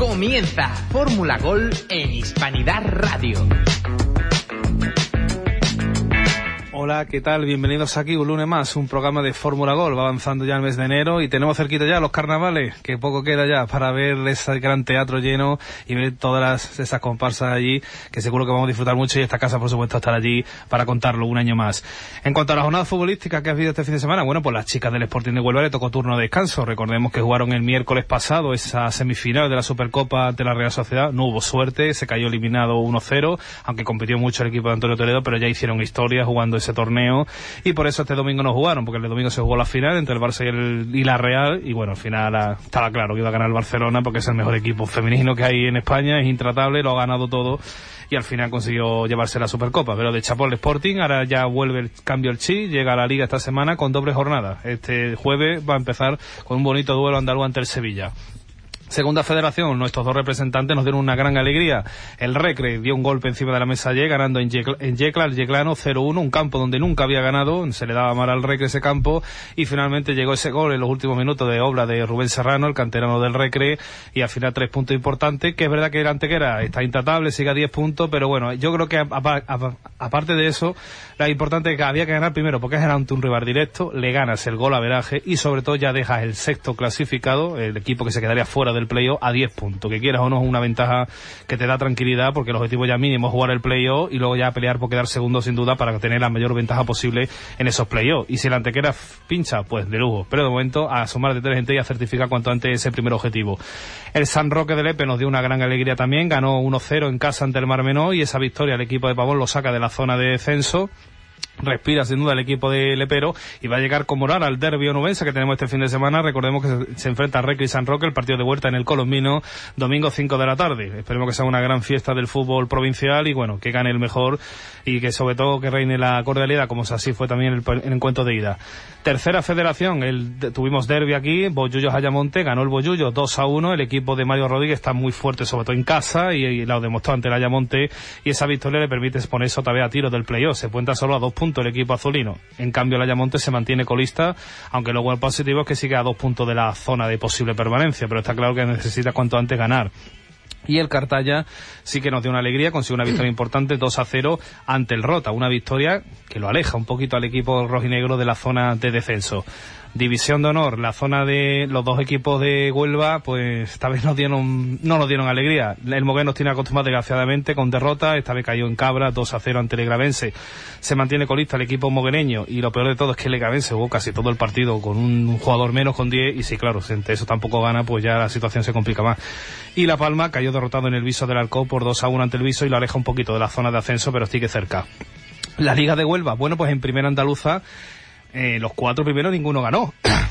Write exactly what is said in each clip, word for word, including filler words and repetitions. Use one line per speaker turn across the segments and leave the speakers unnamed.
Comienza Fórmula Gol en Hispanidad Radio.
Hola, ¿qué tal? Bienvenidos aquí un lunes más, un programa de Fórmula Gol. Va avanzando ya el mes de enero y tenemos cerquita ya los carnavales, que poco queda ya para ver ese gran teatro lleno y ver todas las, esas comparsas allí, que seguro que vamos a disfrutar mucho, y esta casa, por supuesto, estará allí para contarlo un año más. En cuanto a la jornada futbolística que ha habido este fin de semana, bueno, pues las chicas del Sporting de Huelva le tocó turno de descanso. Recordemos que jugaron el miércoles pasado esa semifinal de la Supercopa ante la Real Sociedad. No hubo suerte, se cayó eliminado uno cero, aunque compitió mucho el equipo de Antonio Toledo, pero ya hicieron historia jugando ese torneo, y por eso este domingo no jugaron, porque el domingo se jugó la final entre el Barça y, el, y la Real, y bueno, al final a, estaba claro que iba a ganar el Barcelona, porque es el mejor equipo femenino que hay en España, es intratable, lo ha ganado todo, y al final consiguió llevarse la Supercopa. Pero de chapó el Sporting, ahora ya vuelve el cambio el chi, llega a la Liga esta semana con doble jornada. Este jueves va a empezar con un bonito duelo andaluz ante el Sevilla. Segunda Federación, nuestros dos representantes nos dieron una gran alegría. El Recre dio un golpe encima de la mesa ayer, ganando en Yecla, en Yecla el Yeclano cero uno, un campo donde nunca había ganado, se le daba mal al Recre ese campo, y finalmente llegó ese gol en los últimos minutos de obra de Rubén Serrano, el canterano del Recre, y al final tres puntos importantes, que es verdad que el Antequera está intratable, sigue a diez puntos, pero bueno, yo creo que a, a, a, aparte de eso, lo importante es que había que ganar primero, porque es ante un rival directo, le ganas el gol averaje, y sobre todo ya dejas el sexto clasificado, el equipo que se quedaría fuera del playoff, a diez puntos, que quieras o no es una ventaja que te da tranquilidad, porque el objetivo ya mínimo es jugar el playoff y luego ya pelear por quedar segundo sin duda para tener la mayor ventaja posible en esos playoffs. Y si el Antequera pincha, pues de lujo, pero de momento a sumar de tres gente y a certificar cuanto antes ese primer objetivo. El San Roque de Lepe nos dio una gran alegría también, ganó uno cero en casa ante el Mar Menor, y esa victoria el equipo de Pavón lo saca de la zona de descenso. Respira sin duda el equipo de Lepero y va a llegar con moral al derbi onubense que tenemos este fin de semana. Recordemos que se, se enfrenta a Recre y San Roque, el partido de vuelta en el Colombino, domingo cinco de la tarde. Esperemos que sea una gran fiesta del fútbol provincial y bueno, que gane el mejor y que sobre todo que reine la cordialidad, como así fue también el, el encuentro de ida. Tercera Federación, el, tuvimos derbi aquí, Bollullos Ayamonte, ganó el Bollullo dos a uno, el equipo de Mario Rodríguez está muy fuerte, sobre todo en casa, y, y lo demostró ante el Ayamonte, y esa victoria le permite ponerse otra vez a tiro del playoff, se cuenta solo a dos puntos el equipo azulino. En cambio el Ayamonte se mantiene colista, aunque luego el positivo es que sigue a dos puntos de la zona de posible permanencia, pero está claro que necesita cuanto antes ganar. Y el Cartaya sí que nos dio una alegría, consiguió una victoria importante, dos a cero ante el Rota, una victoria que lo aleja un poquito al equipo rojinegro de la zona de descenso. División de honor, la zona de los dos equipos de Huelva, pues esta vez nos dieron, no nos dieron alegría. El Moguer nos tiene acostumbrados desgraciadamente con derrota, esta vez cayó en Cabra, dos a cero ante el Legravense. Se mantiene colista el equipo moguereño, y lo peor de todo es que el Legravense jugó casi todo el partido con un jugador menos, con diez, y sí, claro, si entre eso tampoco gana, pues ya la situación se complica más. Y La Palma cayó derrotado en el Viso del Alcó por dos a uno ante el Viso y lo aleja un poquito de la zona de ascenso, pero sigue cerca. La Liga de Huelva, bueno, pues en primera andaluza, Eh, los cuatro primeros ninguno ganó.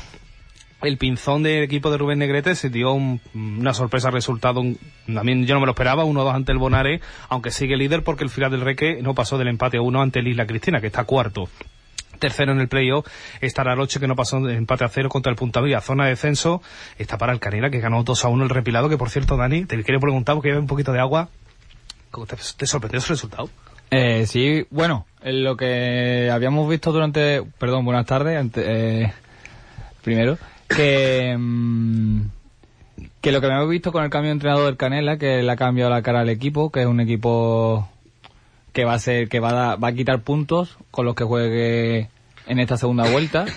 El Pinzón del equipo de Rubén Negrete se dio un, una sorpresa resultado, un, también yo no me lo esperaba, uno dos ante el Bonare, aunque sigue líder porque el Filar del Reque no pasó del empate a uno ante el Isla Cristina, que está cuarto. Tercero en el playoff está Aroche, que no pasó de empate a cero contra el Punta Vía. Zona de descenso está para el Canela, que ganó dos a uno el Repilado, que por cierto, Dani, te quiero preguntar porque lleva un poquito de agua. ¿Te, te sorprendió ese resultado?
Eh, sí, bueno, lo que habíamos visto durante... Perdón, buenas tardes, ante, eh, primero, que, mmm, que lo que habíamos visto con el cambio de entrenador del Canela, que le ha cambiado la cara al equipo, que es un equipo que va a ser que va a, dar, va a quitar puntos con los que juegue en esta segunda vuelta,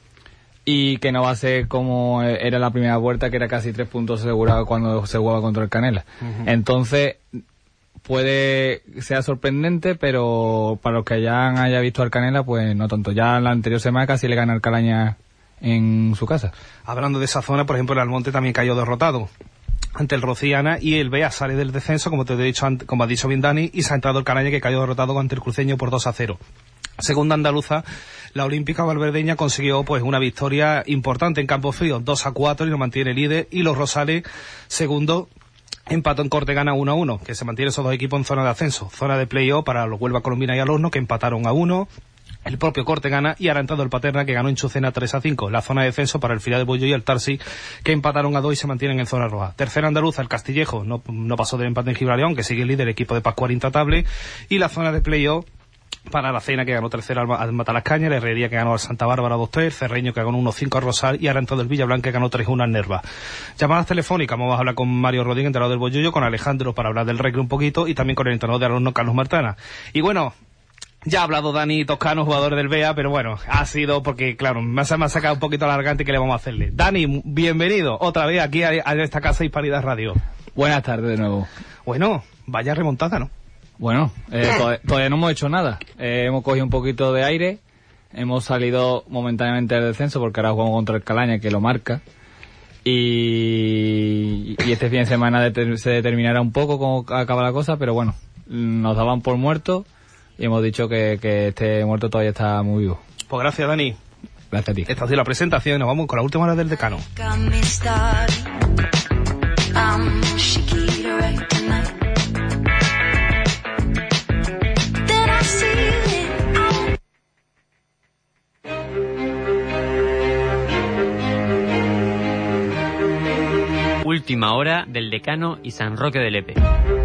y que no va a ser como era la primera vuelta, que era casi tres puntos asegurados cuando se jugaba contra el Canela. Uh-huh. Entonces... puede ser sorprendente, pero para los que ya haya visto al Canela, pues no tanto. Ya la anterior semana casi le gana al Calaña en su casa.
Hablando de esa zona, por ejemplo, el Almonte también cayó derrotado ante el Rociana, y el Bea sale del descenso, como te he dicho, como ha dicho bien Dani, y se ha entrado el Calaña, que cayó derrotado ante el Cruceño por dos a cero. Segunda andaluza, la Olímpica Valverdeña consiguió pues una victoria importante en Campo Frío, dos a cuatro, y lo mantiene líder, y los Rosales, segundo, empató en Cortegana uno a uno, que se mantiene esos dos equipos en zona de ascenso. Zona de playoff para los Huelva Colombina y Alorno, que empataron a uno. El propio Cortegana, y ahora ha entrado el Paterna, que ganó en Chucena tres a cinco. La zona de descenso para el Filial de Bollo y el Tarsi, que empataron a dos y se mantienen en zona roja. Tercera andaluza, el Castillejo, no, no pasó del empate en Gibraleón, que sigue el líder, el equipo de Pascual intratable. Y la zona de playoff para la Cena, que ganó tercero al, al Matalascañas, el Herrería, que ganó al Santa Bárbara dos tres, Cerreño, que ganó uno cinco al Rosal, y ahora entonces el Villablanca, que ganó tres uno al Nerva. Llamadas telefónicas, vamos a hablar con Mario Rodríguez, entrenador del Bollullo, con Alejandro para hablar del Recre un poquito, y también con el entrenador de alumno, Carlos Martana. Y bueno, ya ha hablado Dani Toscano, jugador del B E A, pero bueno, ha sido porque, claro, me ha, me ha sacado un poquito la garganta y que le vamos a hacerle. Dani, bienvenido otra vez aquí a, a esta casa Hispanidad Radio.
Buenas tardes de nuevo.
Bueno, vaya remontada, ¿no?
Bueno, eh, todavía, todavía no hemos hecho nada. Eh, hemos cogido un poquito de aire, hemos salido momentáneamente del descenso porque ahora jugamos contra el Calaña, que lo marca. Y, y este fin de semana de, se determinará un poco cómo acaba la cosa, pero bueno, nos daban por muertos. Y hemos dicho que, que este muerto todavía está muy vivo.
Pues gracias, Dani.
Gracias a ti.
Esta ha sido la presentación y nos vamos con la última hora del decano.
Última hora del decano y San Roque de Lepe.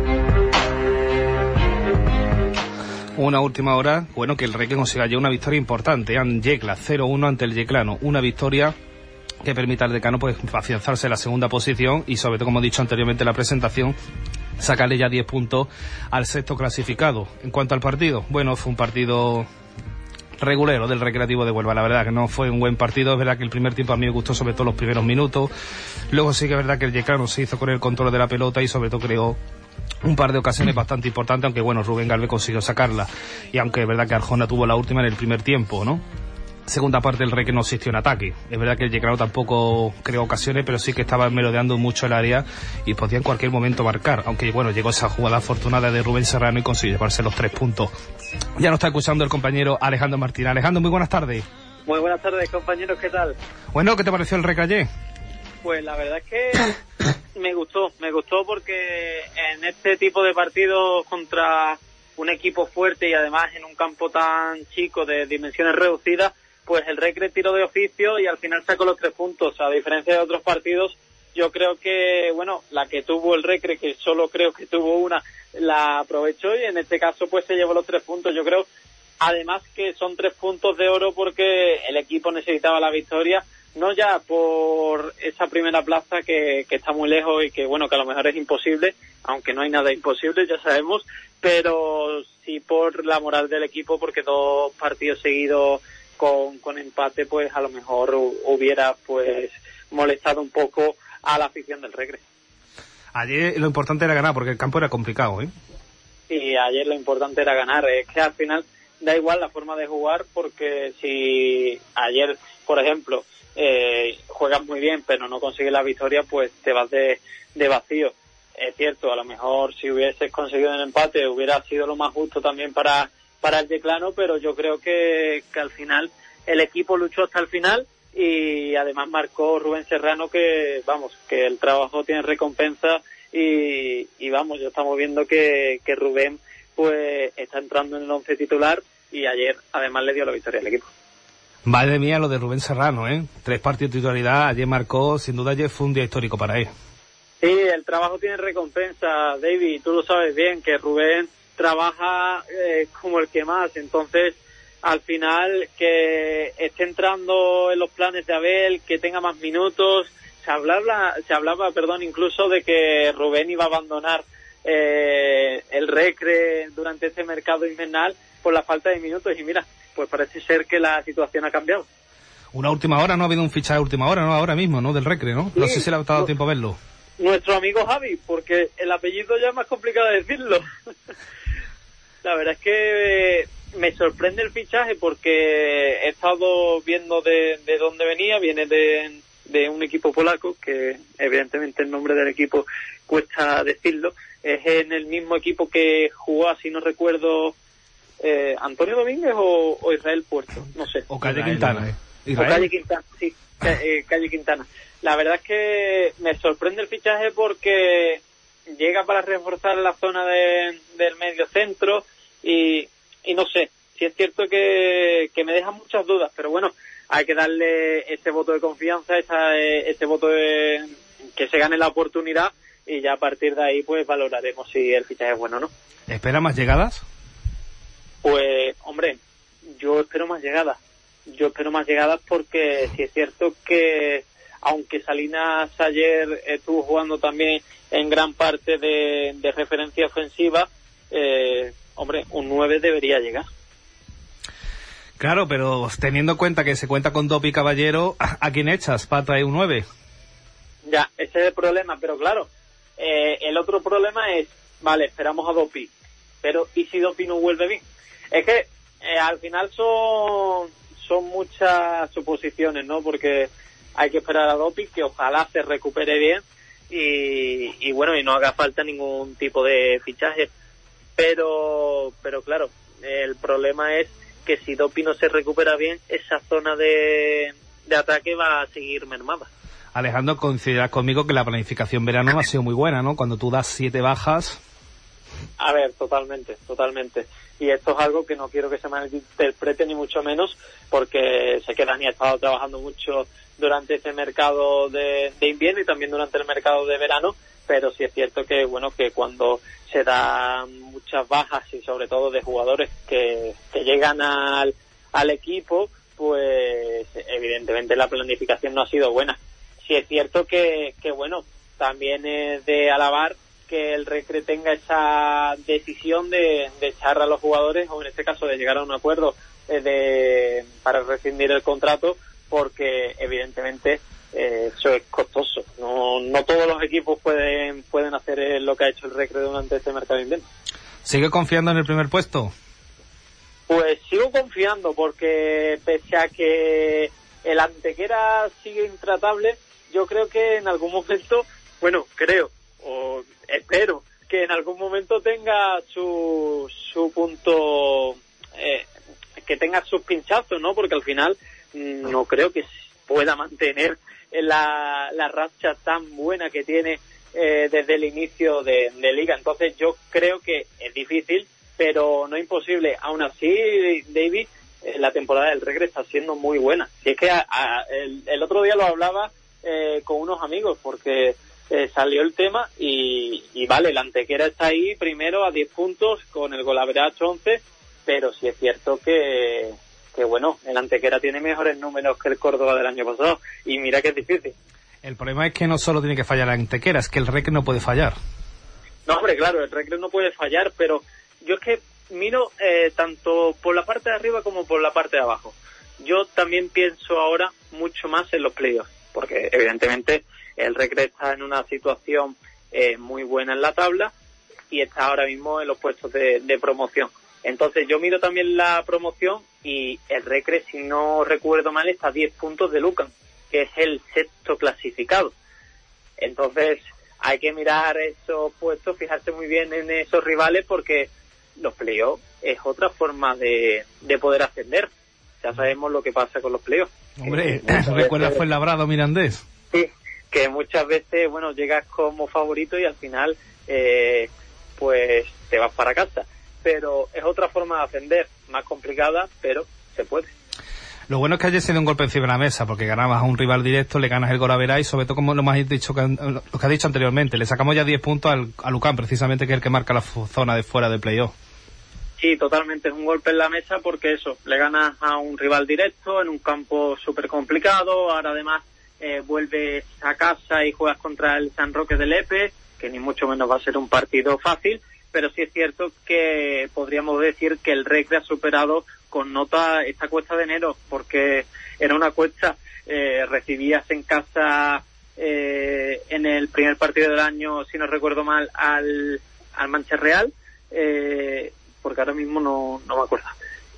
Una última hora, bueno, que el Recre consiga ya una victoria importante. En Yecla, cero uno ante el Yeclano. Una victoria que permita al decano pues afianzarse en la segunda posición y, sobre todo, como he dicho anteriormente en la presentación, sacarle ya diez puntos al sexto clasificado. En cuanto al partido, bueno, fue un partido regulero del Recreativo de Huelva. La verdad que no fue un buen partido. Es verdad que el primer tiempo a mí me gustó, sobre todo los primeros minutos. Luego sí que es verdad que el Yeclano se hizo con el control de la pelota y, sobre todo, creó un par de ocasiones bastante importantes, aunque bueno, Rubén Galvez consiguió sacarla, y aunque es verdad que Arjona tuvo la última en el primer tiempo, ¿no? Segunda parte, el Recre no asistió en ataque. Es verdad que el Yeclano tampoco creó ocasiones, pero sí que estaba merodeando mucho el área y podía en cualquier momento marcar, aunque bueno, llegó esa jugada afortunada de Rubén Serrano y consiguió llevarse los tres puntos. Ya nos está escuchando el compañero Alejandro Martín. Alejandro, muy buenas tardes.
Muy buenas tardes, compañeros, ¿qué tal?
Bueno, ¿qué te pareció el Recre ayer?
Pues la verdad es que me gustó, me gustó porque en este tipo de partidos contra un equipo fuerte y además en un campo tan chico de dimensiones reducidas, pues el Recre tiró de oficio y al final sacó los tres puntos. A diferencia de otros partidos, yo creo que, bueno, la que tuvo el Recre, que solo creo que tuvo una, la aprovechó y en este caso pues se llevó los tres puntos. Yo creo, además, que son tres puntos de oro porque el equipo necesitaba la victoria, no ya por esa primera plaza que, que está muy lejos y que bueno, que a lo mejor es imposible, aunque no hay nada imposible, ya sabemos, pero sí por la moral del equipo, porque dos partidos seguidos con, con empate, pues a lo mejor hubiera pues molestado un poco a la afición del Recre.
Ayer lo importante era ganar, porque el campo era complicado, ¿eh?
Sí, ayer lo importante era ganar. Es que al final da igual la forma de jugar, porque si ayer, por ejemplo, eh, juegas muy bien pero no consigues la victoria, pues te vas de, de vacío. Es cierto, a lo mejor si hubieses conseguido el empate hubiera sido lo más justo también para, para el Yeclano, pero yo creo que, que al final el equipo luchó hasta el final y además marcó Rubén Serrano, que vamos, que el trabajo tiene recompensa y, y vamos, ya estamos viendo que, que Rubén pues está entrando en el once titular y ayer además le dio la victoria al equipo.
Madre mía, lo de Rubén Serrano, ¿eh? Tres partidos de titularidad, ayer marcó, sin duda ayer fue un día histórico para él.
Sí, el trabajo tiene recompensa, David, tú lo sabes bien, que Rubén trabaja eh, como el que más, entonces al final que esté entrando en los planes de Abel, que tenga más minutos, se hablaba, se hablaba, perdón, incluso de que Rubén iba a abandonar eh, el Recre durante este mercado invernal por la falta de minutos y mira, pues parece ser que la situación ha cambiado.
Una última hora, no ha habido un fichaje de última hora, ¿no? Ahora mismo, ¿no? Del Recre, ¿no? Sí, no sé si le ha dado no, tiempo a verlo.
Nuestro amigo Javi, porque el apellido ya es más complicado de decirlo. La verdad es que me sorprende el fichaje porque he estado viendo de, de dónde venía, viene de, de un equipo polaco, que evidentemente el nombre del equipo cuesta decirlo, es en el mismo equipo que jugó, así no recuerdo, eh, Antonio Domínguez o, o Israel Puerto, no sé.
O Calle Quintana.
Israel. O Calle Quintana, sí, eh, Calle Quintana. La verdad es que me sorprende el fichaje porque llega para reforzar la zona de, del medio centro y, y no sé, si es cierto que, que me deja muchas dudas, pero bueno, hay que darle ese voto de confianza, esa, ese voto de que se gane la oportunidad y ya a partir de ahí pues valoraremos si el fichaje es bueno o no.
¿Espera más llegadas?
Pues, hombre, yo espero más llegadas. Yo espero más llegadas porque sí es cierto que, aunque Salinas ayer estuvo jugando también en gran parte de, de referencia ofensiva, eh, hombre, un nueve debería llegar.
Claro, pero teniendo en cuenta que se cuenta con Dopi y Caballero, ¿a quién echas para traer un nueve?
Ya, ese es el problema, pero claro, eh, el otro problema es, vale, esperamos a Dopi, pero ¿y si Dopi no vuelve bien? Es que eh, al final son, son muchas suposiciones, ¿no? Porque hay que esperar a Dopi, que ojalá se recupere bien y, y bueno, y no haga falta ningún tipo de fichaje. Pero, pero claro, el problema es que si Dopi no se recupera bien, esa zona de, de ataque va a seguir mermada.
Alejandro, coincidirás conmigo que la planificación verano no ha sido muy buena, ¿no? Cuando tú das siete bajas...
A ver, totalmente, totalmente. Y esto es algo que no quiero que se malinterprete ni mucho menos, porque sé que Dani ha estado trabajando mucho durante este mercado de, de invierno y también durante el mercado de verano, pero sí es cierto que, bueno, que cuando se dan muchas bajas y sobre todo de jugadores que, que llegan al, al equipo, pues evidentemente la planificación no ha sido buena. Sí es cierto que, que bueno, también es de alabar que el Recre tenga esa decisión de, de echar a los jugadores, o en este caso de llegar a un acuerdo eh, de para rescindir el contrato, porque evidentemente eh, eso es costoso. No, no todos los equipos pueden pueden hacer eh, lo que ha hecho el Recre durante este mercado de invierno.
¿Sigue confiando en el primer puesto?
Pues sigo confiando, porque pese a que el Antequera sigue intratable, yo creo que en algún momento, bueno, creo, o espero que en algún momento tenga su su punto, eh, que tenga sus pinchazos, ¿no? Porque al final no creo que pueda mantener la, la racha tan buena que tiene eh, desde el inicio de, de liga. Entonces yo creo que es difícil, pero no imposible. Aún así, David, eh, la temporada del Recre está siendo muy buena. Si es que a, a, el, el otro día lo hablaba eh, con unos amigos, porque eh, salió el tema y, y vale, el Antequera está ahí primero a diez puntos con el golaveraje once, pero sí es cierto que, que bueno, el Antequera tiene mejores números que el Córdoba del año pasado, y mira que es difícil.
El problema es que no solo tiene que fallar el Antequera, es que el Recre no puede fallar.
No, hombre, claro, el Recre no puede fallar, pero yo es que miro eh, tanto por la parte de arriba como por la parte de abajo. Yo también pienso ahora mucho más en los playoffs, porque evidentemente el Recre está en una situación eh, muy buena en la tabla y está ahora mismo en los puestos de, de promoción. Entonces yo miro también la promoción y el Recre, si no recuerdo mal, está a diez puntos de Lucan, que es el sexto clasificado. Entonces hay que mirar esos puestos, fijarse muy bien en esos rivales, porque los playoffs es otra forma de, de poder ascender. Ya sabemos lo que pasa con los playoffs.
Hombre, ¿recuerdas fue el Labrado Mirandés?
Sí, que muchas veces, bueno, llegas como favorito y al final, eh, pues te vas para casa. Pero es otra forma de ascender, más complicada, pero se puede.
Lo bueno es que ayer se dio un golpe encima de la mesa, porque ganabas a un rival directo, le ganas el golaveraje y sobre todo, como lo, más dicho, lo que has dicho anteriormente, le sacamos ya diez puntos al, a Lucan, precisamente, que es el que marca la zona de fuera de playoff.
Sí, totalmente, es un golpe en la mesa, porque eso, le ganas a un rival directo en un campo súper complicado, ahora además eh, vuelves a casa y juegas contra el San Roque de Lepe, que ni mucho menos va a ser un partido fácil, pero sí es cierto que podríamos decir que el Recre ha superado con nota esta cuesta de enero, porque era una cuesta, eh, recibías en casa eh, en el primer partido del año, si no recuerdo mal, al, al Mancha Real, eh, porque ahora mismo no, no me acuerdo.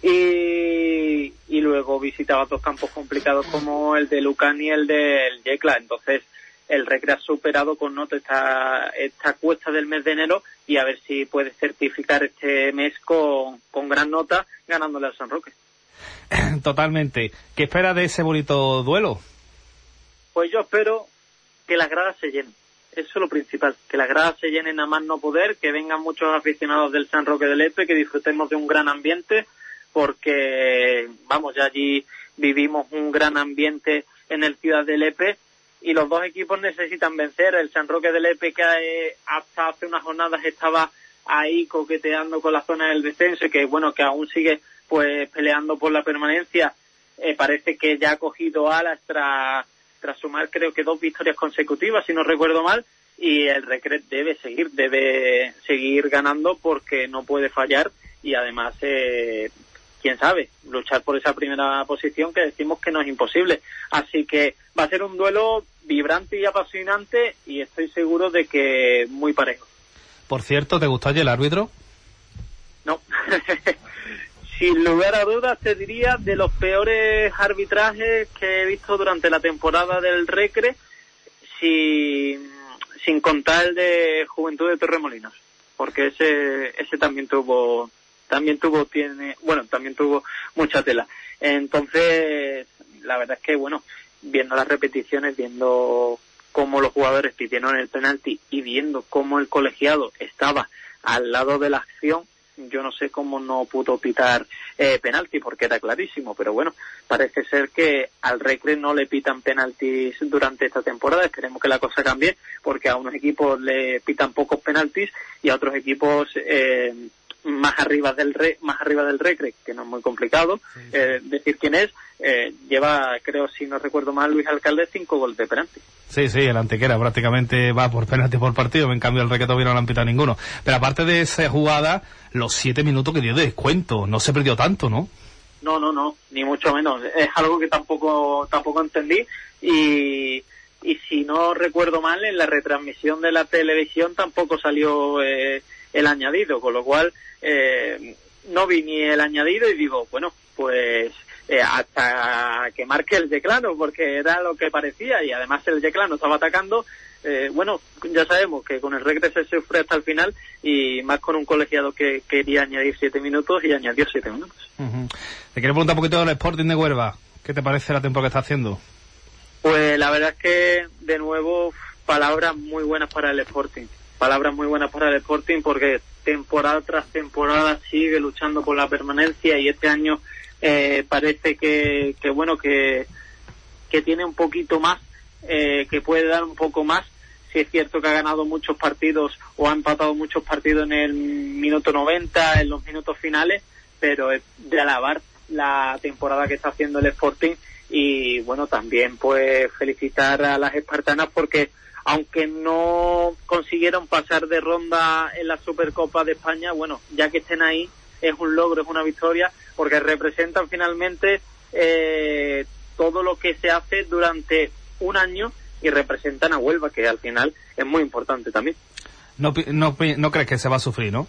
Y, y luego visitabas dos campos complicados como el de Lucan y el del Yecla. Entonces el Recre ha superado con nota esta, esta cuesta del mes de enero, y a ver si puede certificar este mes con, con gran nota, ganándole al San Roque.
Totalmente. ¿Qué espera de ese bonito duelo?
Pues yo espero que las gradas se llenen. Eso es lo principal, que las gradas se llenen a más no poder, que vengan muchos aficionados del San Roque de Lepe, que disfrutemos de un gran ambiente, porque, vamos, ya allí vivimos un gran ambiente en el Ciudad de Lepe, y los dos equipos necesitan vencer. El San Roque de Lepe, que eh, hasta hace unas jornadas estaba ahí coqueteando con la zona del descenso y que bueno, que aún sigue pues peleando por la permanencia, eh, parece que ya ha cogido alas tras, tras sumar creo que dos victorias consecutivas, si no recuerdo mal, y el Recre debe seguir, debe seguir ganando porque no puede fallar y además, eh, quién sabe, luchar por esa primera posición que decimos que no es imposible. Así que va a ser un duelo vibrante y apasionante y estoy seguro de que muy parejo.
Por cierto, ¿te gustó ayer el árbitro?
No. Sin lugar a dudas te diría de los peores arbitrajes que he visto durante la temporada del Recre, sin, sin contar el de Juventud de Torremolinos, porque ese ese también tuvo también tuvo tiene bueno también tuvo mucha tela. Entonces la verdad es que bueno, viendo las repeticiones, viendo cómo los jugadores pidieron el penalti y viendo cómo el colegiado estaba al lado de la acción, yo no sé cómo no pudo pitar eh, penalti, porque era clarísimo, pero bueno, parece ser que al Recre no le pitan penaltis durante esta temporada. Esperemos que la cosa cambie, porque a unos equipos le pitan pocos penaltis y a otros equipos eh, más arriba del re, más arriba del Recre, que no es muy complicado sí, sí. Eh, decir quién es, eh, lleva, creo, si no recuerdo mal, Luis Alcalde, cinco goles de penalti.
Sí, sí, el Antequera prácticamente va por penalti por partido, en cambio el Recre todavía no le han pitado ninguno. Pero aparte de esa jugada, los siete minutos que dio de descuento, no se perdió tanto, ¿no?
No, no, no, ni mucho menos. Es algo que tampoco tampoco entendí y, y si no recuerdo mal, en la retransmisión de la televisión tampoco salió eh, el añadido, con lo cual eh, no vi ni el añadido y digo, bueno, pues eh, hasta que marque el Yeclano, porque era lo que parecía y además el Yeclano estaba atacando. Eh, bueno, ya sabemos que con el Recre se sufre hasta el final y más con un colegiado que quería añadir siete minutos y añadió siete minutos.
Uh-huh. Te quiero preguntar un poquito del Sporting de Huelva. ¿Qué te parece la temporada que está haciendo?
Pues la verdad es que, de nuevo, palabras muy buenas para el Sporting. Palabras muy buenas para el Sporting porque temporada tras temporada sigue luchando por la permanencia y este año eh, parece que, que bueno, que, que tiene un poquito más, eh, que puede dar un poco más. Sí es cierto que ha ganado muchos partidos o ha empatado muchos partidos en el minuto noventa, en los minutos finales, pero es de alabar la temporada que está haciendo el Sporting y bueno, también pues felicitar a las espartanas porque aunque no consiguieron pasar de ronda en la Supercopa de España, bueno, ya que estén ahí es un logro, es una victoria, porque representan finalmente eh, todo lo que se hace durante un año y representan a Huelva, que al final es muy importante también.
No, no, no crees que se va a sufrir, ¿no?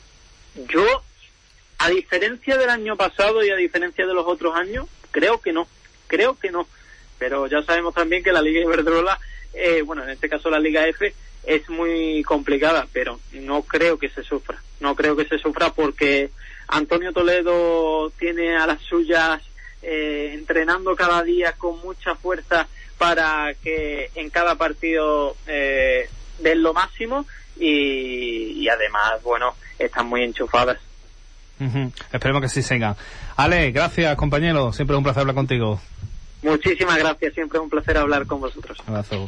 Yo, a diferencia del año pasado y a diferencia de los otros años, creo que no, creo que no. Pero ya sabemos también que la Liga Iberdrola, eh, bueno, en este caso la Liga F, es muy complicada, pero no creo que se sufra. No creo que se sufra porque Antonio Toledo tiene a las suyas eh, entrenando cada día con mucha fuerza para que en cada partido eh, den lo máximo y, y además, bueno, están muy enchufadas.
Uh-huh. Esperemos que sí sigan. Ale, gracias compañero, siempre es un placer hablar contigo.
Muchísimas gracias, siempre es un placer hablar con vosotros.
Un abrazo.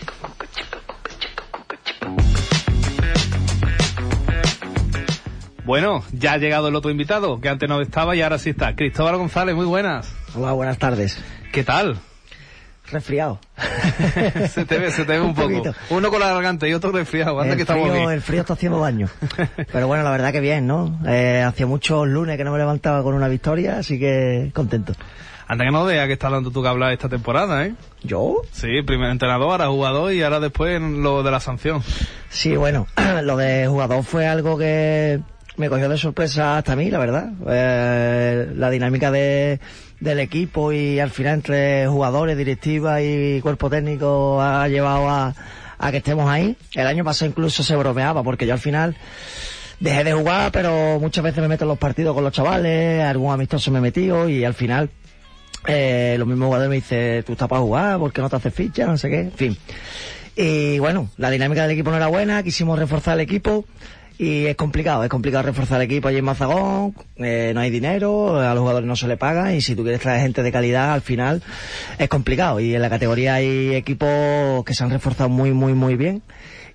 Bueno, ya ha llegado el otro invitado, que antes no estaba y ahora sí está. Cristóbal González, muy buenas.
Hola, buenas tardes.
¿Qué tal?
Resfriado.
se te ve, se te ve un, un poco. Poquito. Uno con la garganta y otro resfriado. Anda
el,
que estamos
frío,
bien.
El frío está haciendo daño. Pero bueno, la verdad que bien, ¿no? Eh, hacía muchos lunes que no me levantaba con una victoria, así que contento.
Anda que no vea que estás dando tú que hablar esta temporada, ¿eh?
¿Yo?
Sí, primer entrenador, ahora jugador y ahora después lo de la sanción.
Sí, bueno, lo de jugador fue algo que me cogió de sorpresa hasta a mí, la verdad. Eh, la dinámica de, del equipo y al final entre jugadores, directiva y cuerpo técnico ha llevado a, a que estemos ahí. El año pasado incluso se bromeaba porque yo al final dejé de jugar, pero muchas veces me meto en los partidos con los chavales, algún amistoso me he metido y al final eh, los mismos jugadores me dicen, tú estás para jugar, ¿por qué no te haces ficha? No sé qué, en fin. Y bueno, la dinámica del equipo no era buena, quisimos reforzar el equipo. Y es complicado, es complicado reforzar el equipo allí en Mazagón, eh, no hay dinero, a los jugadores no se le paga y si tú quieres traer gente de calidad al final es complicado y en la categoría hay equipos que se han reforzado muy muy muy bien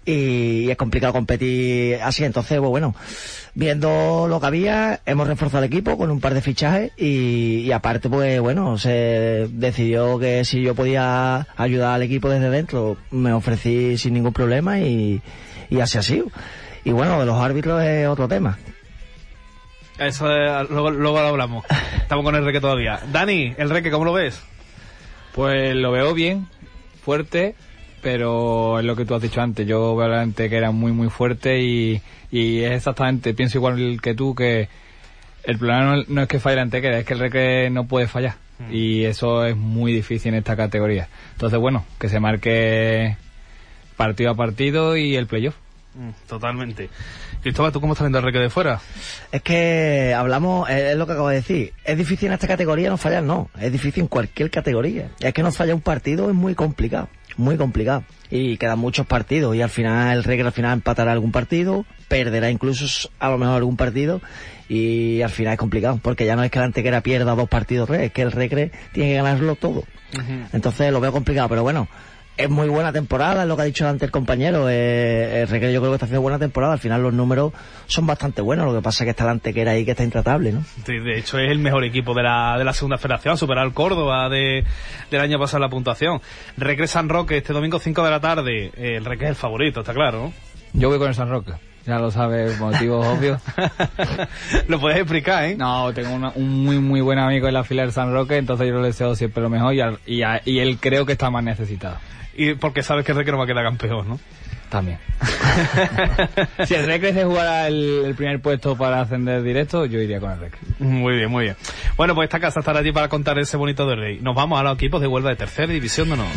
y es complicado competir así. Entonces, pues bueno, viendo lo que había, hemos reforzado el equipo con un par de fichajes y, y aparte, pues bueno, se decidió que si yo podía ayudar al equipo desde dentro, me ofrecí sin ningún problema y, y así ha sido. Y bueno, de los árbitros es otro tema.
Eso es, luego, luego lo hablamos. Estamos con el Reque todavía. Dani, el Reque, ¿cómo lo ves?
Pues lo veo bien, fuerte, pero es lo que tú has dicho antes. Yo veo antes que era muy, muy fuerte y, y es exactamente, pienso igual que tú, que el problema no, no es que falle la Antequera, es que el Reque no puede fallar. Mm. Y eso es muy difícil en esta categoría. Entonces, bueno, que se marque partido a partido y el playoff.
Totalmente. Cristóbal, ¿tú cómo estás viendo el Reque de fuera?
Es que hablamos, es lo que acabo de decir, es difícil en esta categoría no fallar, no, es difícil en cualquier categoría. Es que no falla un partido es muy complicado, muy complicado. Y quedan muchos partidos y al final el Reque al final empatará algún partido, perderá incluso a lo mejor algún partido y al final es complicado, porque ya no es que la Antequera pierda dos partidos, es que el Reque tiene que ganarlo todo. Uh-huh. Entonces lo veo complicado, pero bueno, es muy buena temporada, es lo que ha dicho antes el compañero. Eh, el Reque yo creo que está haciendo buena temporada. Al final los números son bastante buenos. Lo que pasa es que está la Antequera ahí que está intratable, ¿no?
Sí, de hecho es el mejor equipo de la, de la segunda federación. Superar al Córdoba de, del año pasado en la puntuación. Reque San Roque este domingo cinco de la tarde. Eh, el Reque es el favorito, está claro, ¿no?
Yo voy con el San Roque. Ya lo sabes, motivos obvios.
Lo puedes explicar, ¿eh?
No, tengo una, un muy, muy buen amigo en la fila del San Roque, entonces yo le deseo siempre lo mejor y, a, y, a, y él creo que está más necesitado.
Y porque sabes que el Reque no va a quedar campeón, ¿no?
También. Si el Reque se jugara el, el primer puesto para ascender directo, yo iría con el Reque.
Muy bien, muy bien. Bueno, pues esta casa estará allí para contar ese bonito de Rey. Nos vamos a los equipos de Huelva de tercera división de honor.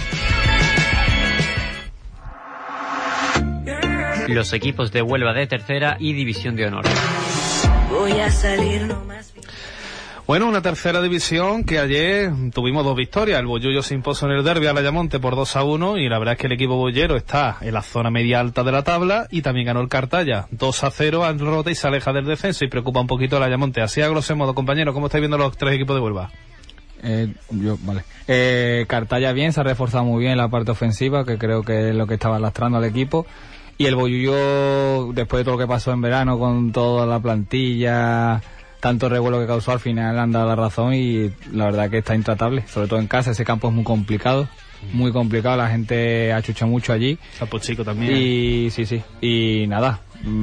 Los equipos de Huelva de tercera y división de honor.
Voy a salir nomás.
Bueno, una tercera división que ayer tuvimos dos victorias. El Bollullo se impuso en el derbi al Ayamonte por dos a uno y la verdad es que el equipo bollero está en la zona media alta de la tabla y también ganó el Cartaya dos a cero al Rota y se aleja del descenso y preocupa un poquito el Ayamonte. Así a grosso modo, compañero, ¿cómo estáis viendo los tres equipos de Huelva?
Eh, yo, vale. Eh, Cartaya bien, se ha reforzado muy bien en la parte ofensiva, que creo que es lo que estaba lastrando al equipo. Y el Bollullo, después de todo lo que pasó en verano con toda la plantilla, tanto revuelo que causó, al final han dado la razón y la verdad que está intratable, sobre todo en casa. Ese campo es muy complicado, muy complicado, la gente achucha mucho allí.
Campo chico también.
Y sí, sí, y nada,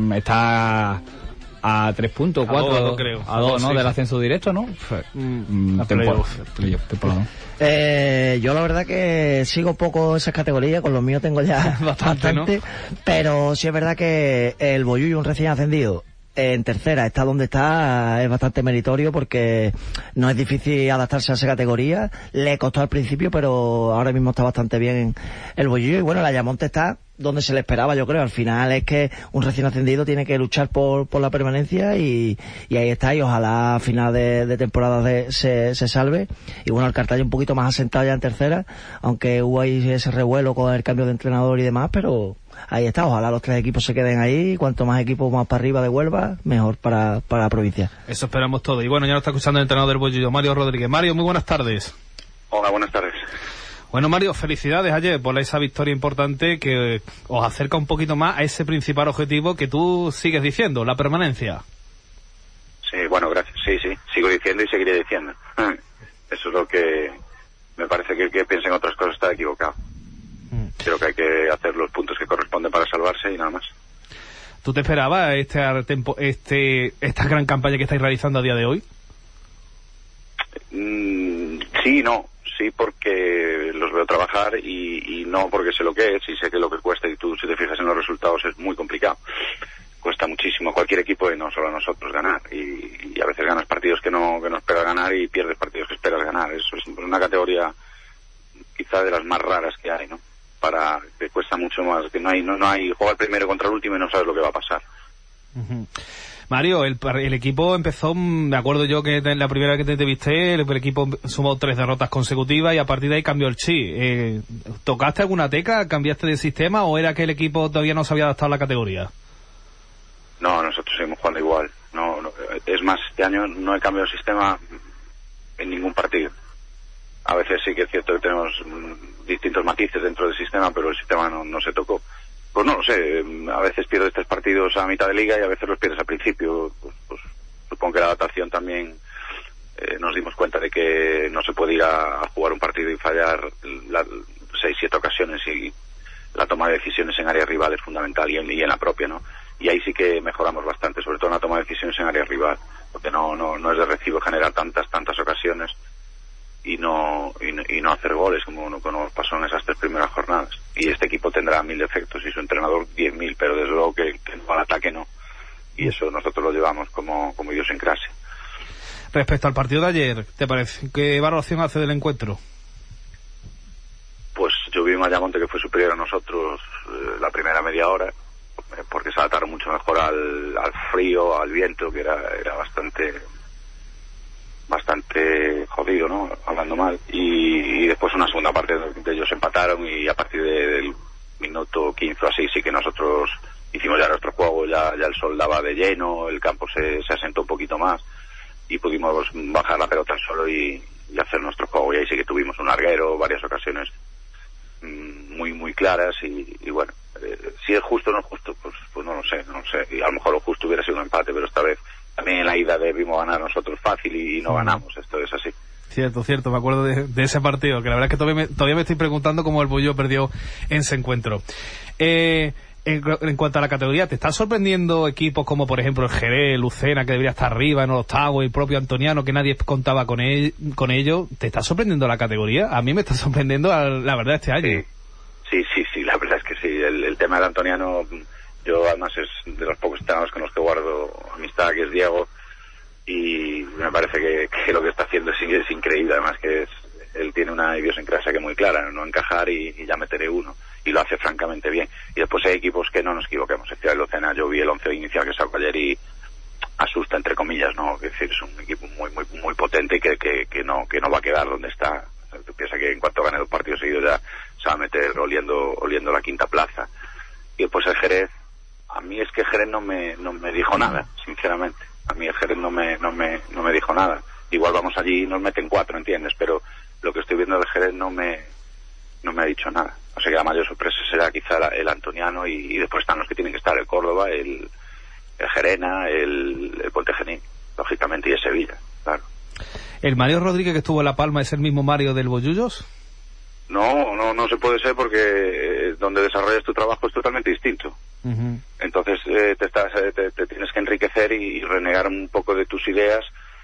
está a tres puntos, cuatro,
a dos, creo.
A dos, ¿no?
Sí,
del
sí.
ascenso directo, ¿no?
Mm, a
temporada,
playoff.
playoff, temporada, ¿no?
Eh, yo la verdad que sigo poco esas categorías, con los míos tengo ya
bastante,
bastante,
¿no?
Pero sí es verdad que el Bollullo, un recién ascendido, en tercera está donde está, es bastante meritorio porque no es difícil adaptarse a esa categoría. Le costó al principio, pero ahora mismo está bastante bien el Bollullo. Y bueno, el Ayamonte está donde se le esperaba, yo creo. Al final es que un recién ascendido tiene que luchar por, por la permanencia y, y ahí está. Y ojalá a final de, de temporada de, se, se salve. Y bueno, el Cartaya un poquito más asentado ya en tercera, aunque hubo ahí ese revuelo con el cambio de entrenador y demás, pero ahí está. Ojalá los tres equipos se queden ahí. Cuanto más equipos más para arriba de Huelva, mejor para, para la provincia.
Eso esperamos todo. Y bueno, ya nos está escuchando el entrenador del Bollullo, Mario Rodríguez. Mario, muy buenas tardes.
Hola, buenas tardes.
Bueno, Mario, felicidades ayer por esa victoria importante que os acerca un poquito más a ese principal objetivo que tú sigues diciendo, la permanencia.
Sí, bueno, gracias. Sí, sí, sigo diciendo y seguiré diciendo. Eso es lo que me parece que el que piensa en otras cosas está equivocado. Mm. Creo que hay que hacer los puntos que corresponden para salvarse y nada más.
¿Tú te esperabas este, este, esta gran campaña que estáis realizando a día de hoy?
Mm, sí, no. Sí, porque los veo trabajar y, y no porque sé lo que es y sé que lo que cuesta, y tú si te fijas en los resultados es muy complicado. Cuesta muchísimo a cualquier equipo y no solo a nosotros ganar. Y, y a veces ganas partidos que no, que no esperas ganar y pierdes partidos que esperas ganar. Eso es una categoría quizá de las más raras que hay, ¿no? Para que cuesta mucho más, que no hay, no, no hay, juega el primero contra el último y no sabes lo que va a pasar.
Uh-huh. Mario, el, el equipo empezó, me acuerdo yo que en la primera vez que te entrevisté, el, el equipo sumó tres derrotas consecutivas y a partir de ahí cambió el chip. Eh, ¿Tocaste alguna tecla? ¿Cambiaste de sistema o era que el equipo todavía no se había adaptado a la categoría?
No, nosotros seguimos jugando igual. No, no, es más, este año no he cambiado de sistema en ningún partido. A veces sí que es cierto que tenemos distintos matices dentro del sistema, pero el sistema no, no se tocó. pues no lo sé, a veces pierdes tres partidos a mitad de liga y a veces los pierdes al principio. Pues, pues supongo que la adaptación también eh, nos dimos cuenta de que no se puede ir a, a jugar un partido y fallar la, seis, siete ocasiones, y la toma de decisiones en área rival es fundamental, y en, y en la propia, ¿no? Y ahí sí que mejoramos bastante, sobre todo en la toma de decisiones en área rival, porque no no no es de recibo generar tantas tantas ocasiones y no y no, y no hacer goles como, como nos pasó en esas tres primeras jornadas. Y este equipo tendrá mil defectos y su entrenador diez mil, pero desde luego que, que al ataque no. Y eso nosotros lo llevamos como, como idiosincrasia.
Respecto al partido de ayer, ¿te parece? ¿Qué valoración hace del encuentro?
Pues yo vi un Ayamonte que fue superior a nosotros eh, la primera media hora, eh, porque se adaptaron mucho mejor al, al frío, al viento, que era, era bastante bastante jodido, ¿no? Hablando mal. Y, y después una segunda parte de ellos empataron, y a partir de, del minuto quince o así sí que nosotros hicimos ya nuestro juego, ya, ya el sol daba de lleno, el campo se, se asentó un poquito más y pudimos bajar la pelota al suelo y, y hacer nuestro juego. Y ahí sí que tuvimos un larguero, varias ocasiones mmm, muy muy claras, y, y bueno, eh, si es justo o no es justo, pues, pues no lo sé, no lo sé. Y a lo mejor lo justo hubiera sido un empate, pero esta vez también en la ida debimos ganar nosotros fácil y, y no ganamos. Esto es así.
Cierto, cierto, me acuerdo de, de ese partido, que la verdad es que todavía me, todavía me estoy preguntando cómo el Bulló perdió en ese encuentro. Eh, en, en cuanto a la categoría, ¿te están sorprendiendo equipos como por ejemplo el Jerez, Lucena, que debería estar arriba en el octavo, y el propio Antoniano, que nadie contaba con él, con ello? ¿Te está sorprendiendo la categoría? A mí me está sorprendiendo la verdad este año.
Sí, sí, sí, sí, la verdad es que sí. El, el tema del Antoniano, yo además es de los pocos entrenadores con los que guardo amistad, que es Diego, y me parece que, que lo que está haciendo es, es increíble. Además que es, él tiene una idiosincrasia que es muy clara, no encajar y, y ya meteré uno, y lo hace francamente bien. Y después hay equipos que no nos equivoquemos. El Ciudad de Lucena, yo vi el once inicial que sacó ayer y asusta, entre comillas, ¿no? Es decir, es un equipo muy muy muy potente y que, que, que no que no va a quedar donde está. O sea, tú piensas que en cuanto gane dos partidos seguidos ya se va a meter oliendo oliendo la quinta plaza. Y después el Jerez, a mí es que Jerez no me no me dijo nada, sinceramente. A mí el Jerez no me no me no me dijo nada. Igual vamos allí y nos meten cuatro, ¿entiendes? Pero lo que estoy viendo del Jerez no me no me ha dicho nada. O sea que la mayor sorpresa será quizá la, el Antoniano, y, y después están los que tienen que estar: el Córdoba, el, el Gerena, el, el Pontegenil, lógicamente, y el Sevilla, claro.
¿El Mario Rodríguez que estuvo en La Palma es el mismo Mario del Bollullos?
No, no, no se puede ser, porque eh, donde desarrollas tu trabajo es totalmente distinto. Uh-huh. Entonces eh, te, estás, eh, te, te tienes que enriquecer y, y renegar un poco de tus ideas.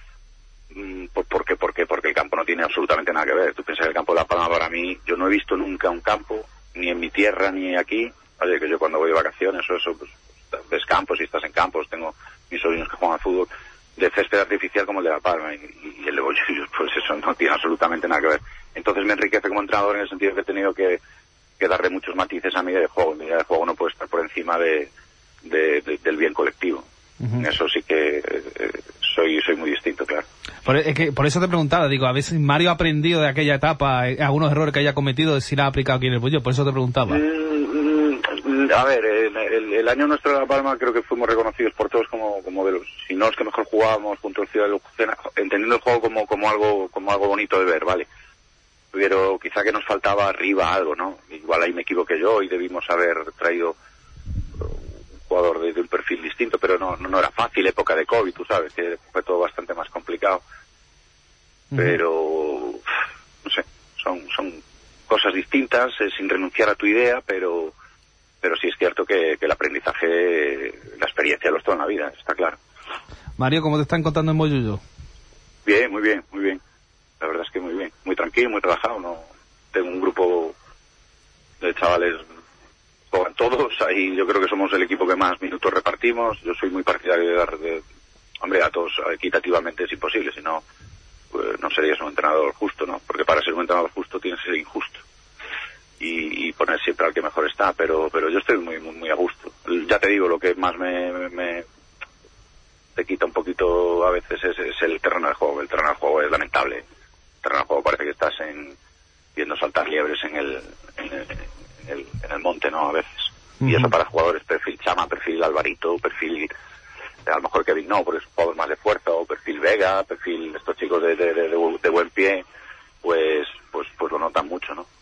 ¿Por, por qué? ¿Por qué? Porque el campo no tiene absolutamente nada que ver. Tú piensas que el campo de La Palma, para mí, yo no he visto nunca un campo, ni en mi tierra, ni aquí. Oye, que yo cuando voy de vacaciones o eso, pues ves campos y estás en campos. Tengo mis sobrinos que juegan al fútbol, de césped artificial como el de La Palma, y, y el de Bollullos, pues eso no tiene absolutamente nada que ver. Entonces me enriquece como entrenador, en el sentido que he tenido que, que darle muchos matices a mi idea de juego. Mi idea de juego no puede estar por encima de, de, de del bien colectivo. Uh-huh. En eso sí que eh, soy soy muy distinto, claro.
Por, es que, por eso te preguntaba, digo, a ver si Mario ha aprendido de aquella etapa, eh, algunos errores que haya cometido, si la ha aplicado aquí en el Bulló, por eso te preguntaba.
Mm, mm, a ver, el, el, el año nuestro de La Palma creo que fuimos reconocidos por todos como, como de los, si no es que mejor jugábamos junto al Ciudad de Lucena, entendiendo el juego como, como algo como algo bonito de ver, ¿vale? Pero quizá que nos faltaba arriba algo, ¿no? Igual ahí me equivoqué yo y debimos haber traído jugador de, de un perfil distinto, pero no, no no era fácil, época de COVID, tú sabes, que fue todo bastante más complicado. Uh-huh. Pero no sé, son son cosas distintas, eh, sin renunciar a tu idea, pero pero sí es cierto que, que el aprendizaje, la experiencia lo es todo en la vida, está claro.
Mario, ¿cómo te están contando en Bollullos?
Bien, muy bien, muy bien. La verdad es que muy bien, muy tranquilo, muy relajado. No tengo un grupo de chavales, juegan todos, ahí yo creo que somos el equipo que más minutos repartimos. Yo soy muy partidario de dar, de, hombre, a todos equitativamente es imposible, si no, pues no serías un entrenador justo, ¿no? Porque para ser un entrenador justo tienes que ser injusto y, y poner siempre al que mejor está, pero pero yo estoy muy muy, muy a gusto. Ya te digo, lo que más me, me, me te quita un poquito a veces es, es el terreno de juego. El terreno de juego es lamentable. El terreno de juego parece que estás en viendo saltar liebres en el en el, en el, en el monte, ¿no? A veces. Uh-huh. Y eso para jugadores perfil Chama, perfil Alvarito, perfil a lo mejor Kevin no, porque es un jugador más de fuerza, o perfil Vega, perfil estos chicos de, de, de, de buen pie, pues pues pues lo notan mucho, ¿no?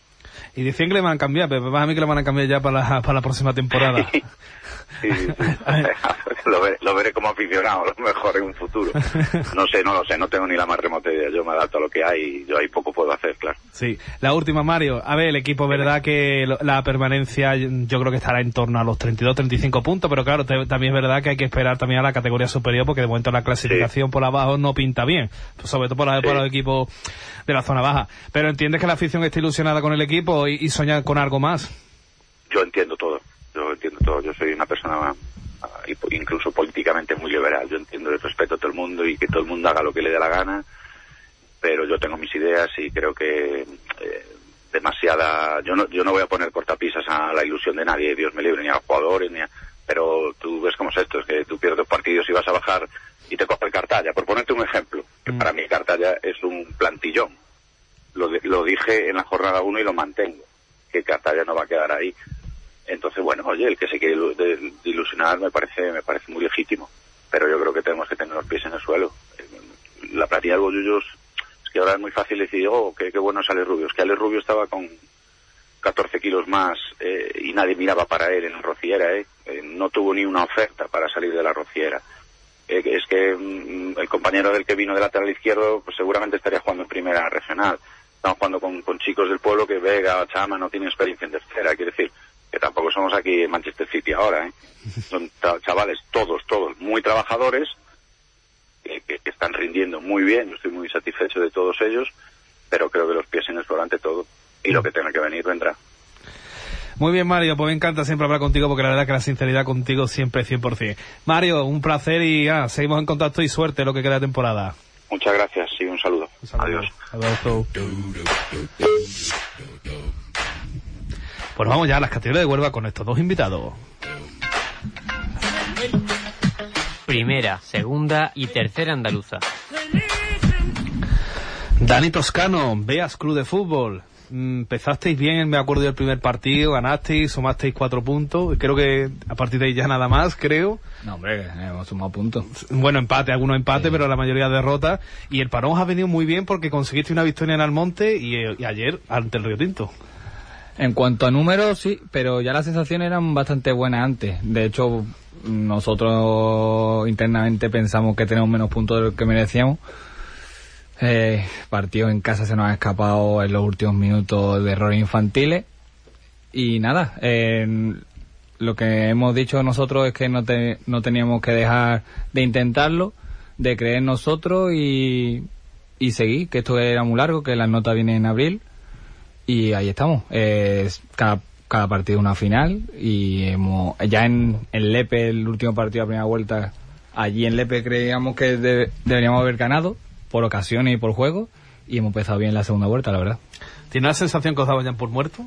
Y decían que le van a cambiar, pero a mí que le van a cambiar ya para la, para la próxima temporada.
Sí, sí, sí. lo, veré, lo veré como aficionado, a lo mejor en un futuro. No sé, no lo sé, no tengo ni la más remota idea. Yo me adapto a lo que hay y yo ahí poco puedo hacer, claro.
Sí, la última, Mario. A ver, el equipo, verdad que la permanencia yo creo que estará en torno a los treinta y dos, treinta y cinco puntos, pero claro, te, también es verdad que hay que esperar también a la categoría superior porque de momento la clasificación sí. por abajo no pinta bien, sobre todo para, sí. para los equipos de la zona baja. Pero entiendes que la afición está ilusionada con el equipo y, y sueña con algo más.
Yo entiendo todo, yo entiendo todo. Yo soy una persona incluso políticamente muy liberal. Yo entiendo el respeto a todo el mundo y que todo el mundo haga lo que le dé la gana, pero yo tengo mis ideas y creo que eh, demasiada... Yo no, yo no voy a poner cortapisas a la ilusión de nadie, Dios me libre, ni a los jugadores, ni a... Pero tú ves cómo es esto, es que tú pierdes partidos y vas a bajar y te coge el Cartaya. Por ponerte un ejemplo, que mm. para mí Cartaya es un plantillón. Lo, de, lo dije en la jornada uno y lo mantengo, que Cartaya no va a quedar ahí. Entonces, bueno, oye, el que se quiere de, de ilusionar me parece me parece muy legítimo, pero yo creo que tenemos que tener los pies en el suelo. La plantilla de Bollullos, es que ahora es muy fácil decir, oh, qué, qué bueno sale Rubio. Es que Ale Rubio estaba con catorce kilos más eh, y nadie miraba para él en Rociera, eh. eh. No tuvo ni una oferta para salir de la Rociera. Eh, es que mm, el compañero del que vino de lateral izquierdo, pues seguramente estaría jugando en primera regional. Estamos jugando con, con chicos del pueblo que Vega, Chama, no tienen experiencia en tercera, quiere decir que tampoco somos aquí en Manchester City ahora, ¿eh? Son chavales todos, todos muy trabajadores, que, que, que están rindiendo muy bien, yo estoy muy satisfecho de todos ellos, pero creo que los pies en el suelo ante todo, y lo que tenga que venir vendrá.
Muy bien, Mario, pues me encanta siempre hablar contigo, porque la verdad que la sinceridad contigo siempre es cien por ciento. Mario, un placer y ah, seguimos en contacto y suerte lo que queda de temporada.
Muchas gracias, sí, un saludo. Un saludo. Adiós.
Adiós. Pues vamos ya a las categorías de Huelva con estos dos invitados.
Primera, segunda y tercera andaluza.
Dani Toscano, Beas Club de Fútbol. Empezasteis bien, me acuerdo del primer partido, ganasteis, sumasteis cuatro puntos. Creo que a partir de ahí ya nada más, creo.
No, hombre, hemos sumado puntos.
Bueno, empate, algunos empates, sí. Pero la mayoría derrotas. Y el parón ha venido muy bien porque conseguiste una victoria en Almonte y, y ayer ante el Río Tinto.
En cuanto a números, sí, pero ya las sensaciones eran bastante buenas antes. De hecho, nosotros internamente pensamos que tenemos menos puntos de lo que merecíamos. Eh, partidos en casa se nos ha escapado en los últimos minutos de errores infantiles. Y nada, eh, lo que hemos dicho nosotros es que no, te, no teníamos que dejar de intentarlo, de creer en nosotros y, y seguir, que esto era muy largo, que las notas vienen en abril. Y ahí estamos, eh, cada, cada partido una final y hemos, ya en, en Lepe, el último partido de la primera vuelta, allí en Lepe creíamos que de, deberíamos haber ganado por ocasiones y por juego y hemos empezado bien la segunda vuelta, la verdad.
¿Tiene la sensación que os daban ya por muerto?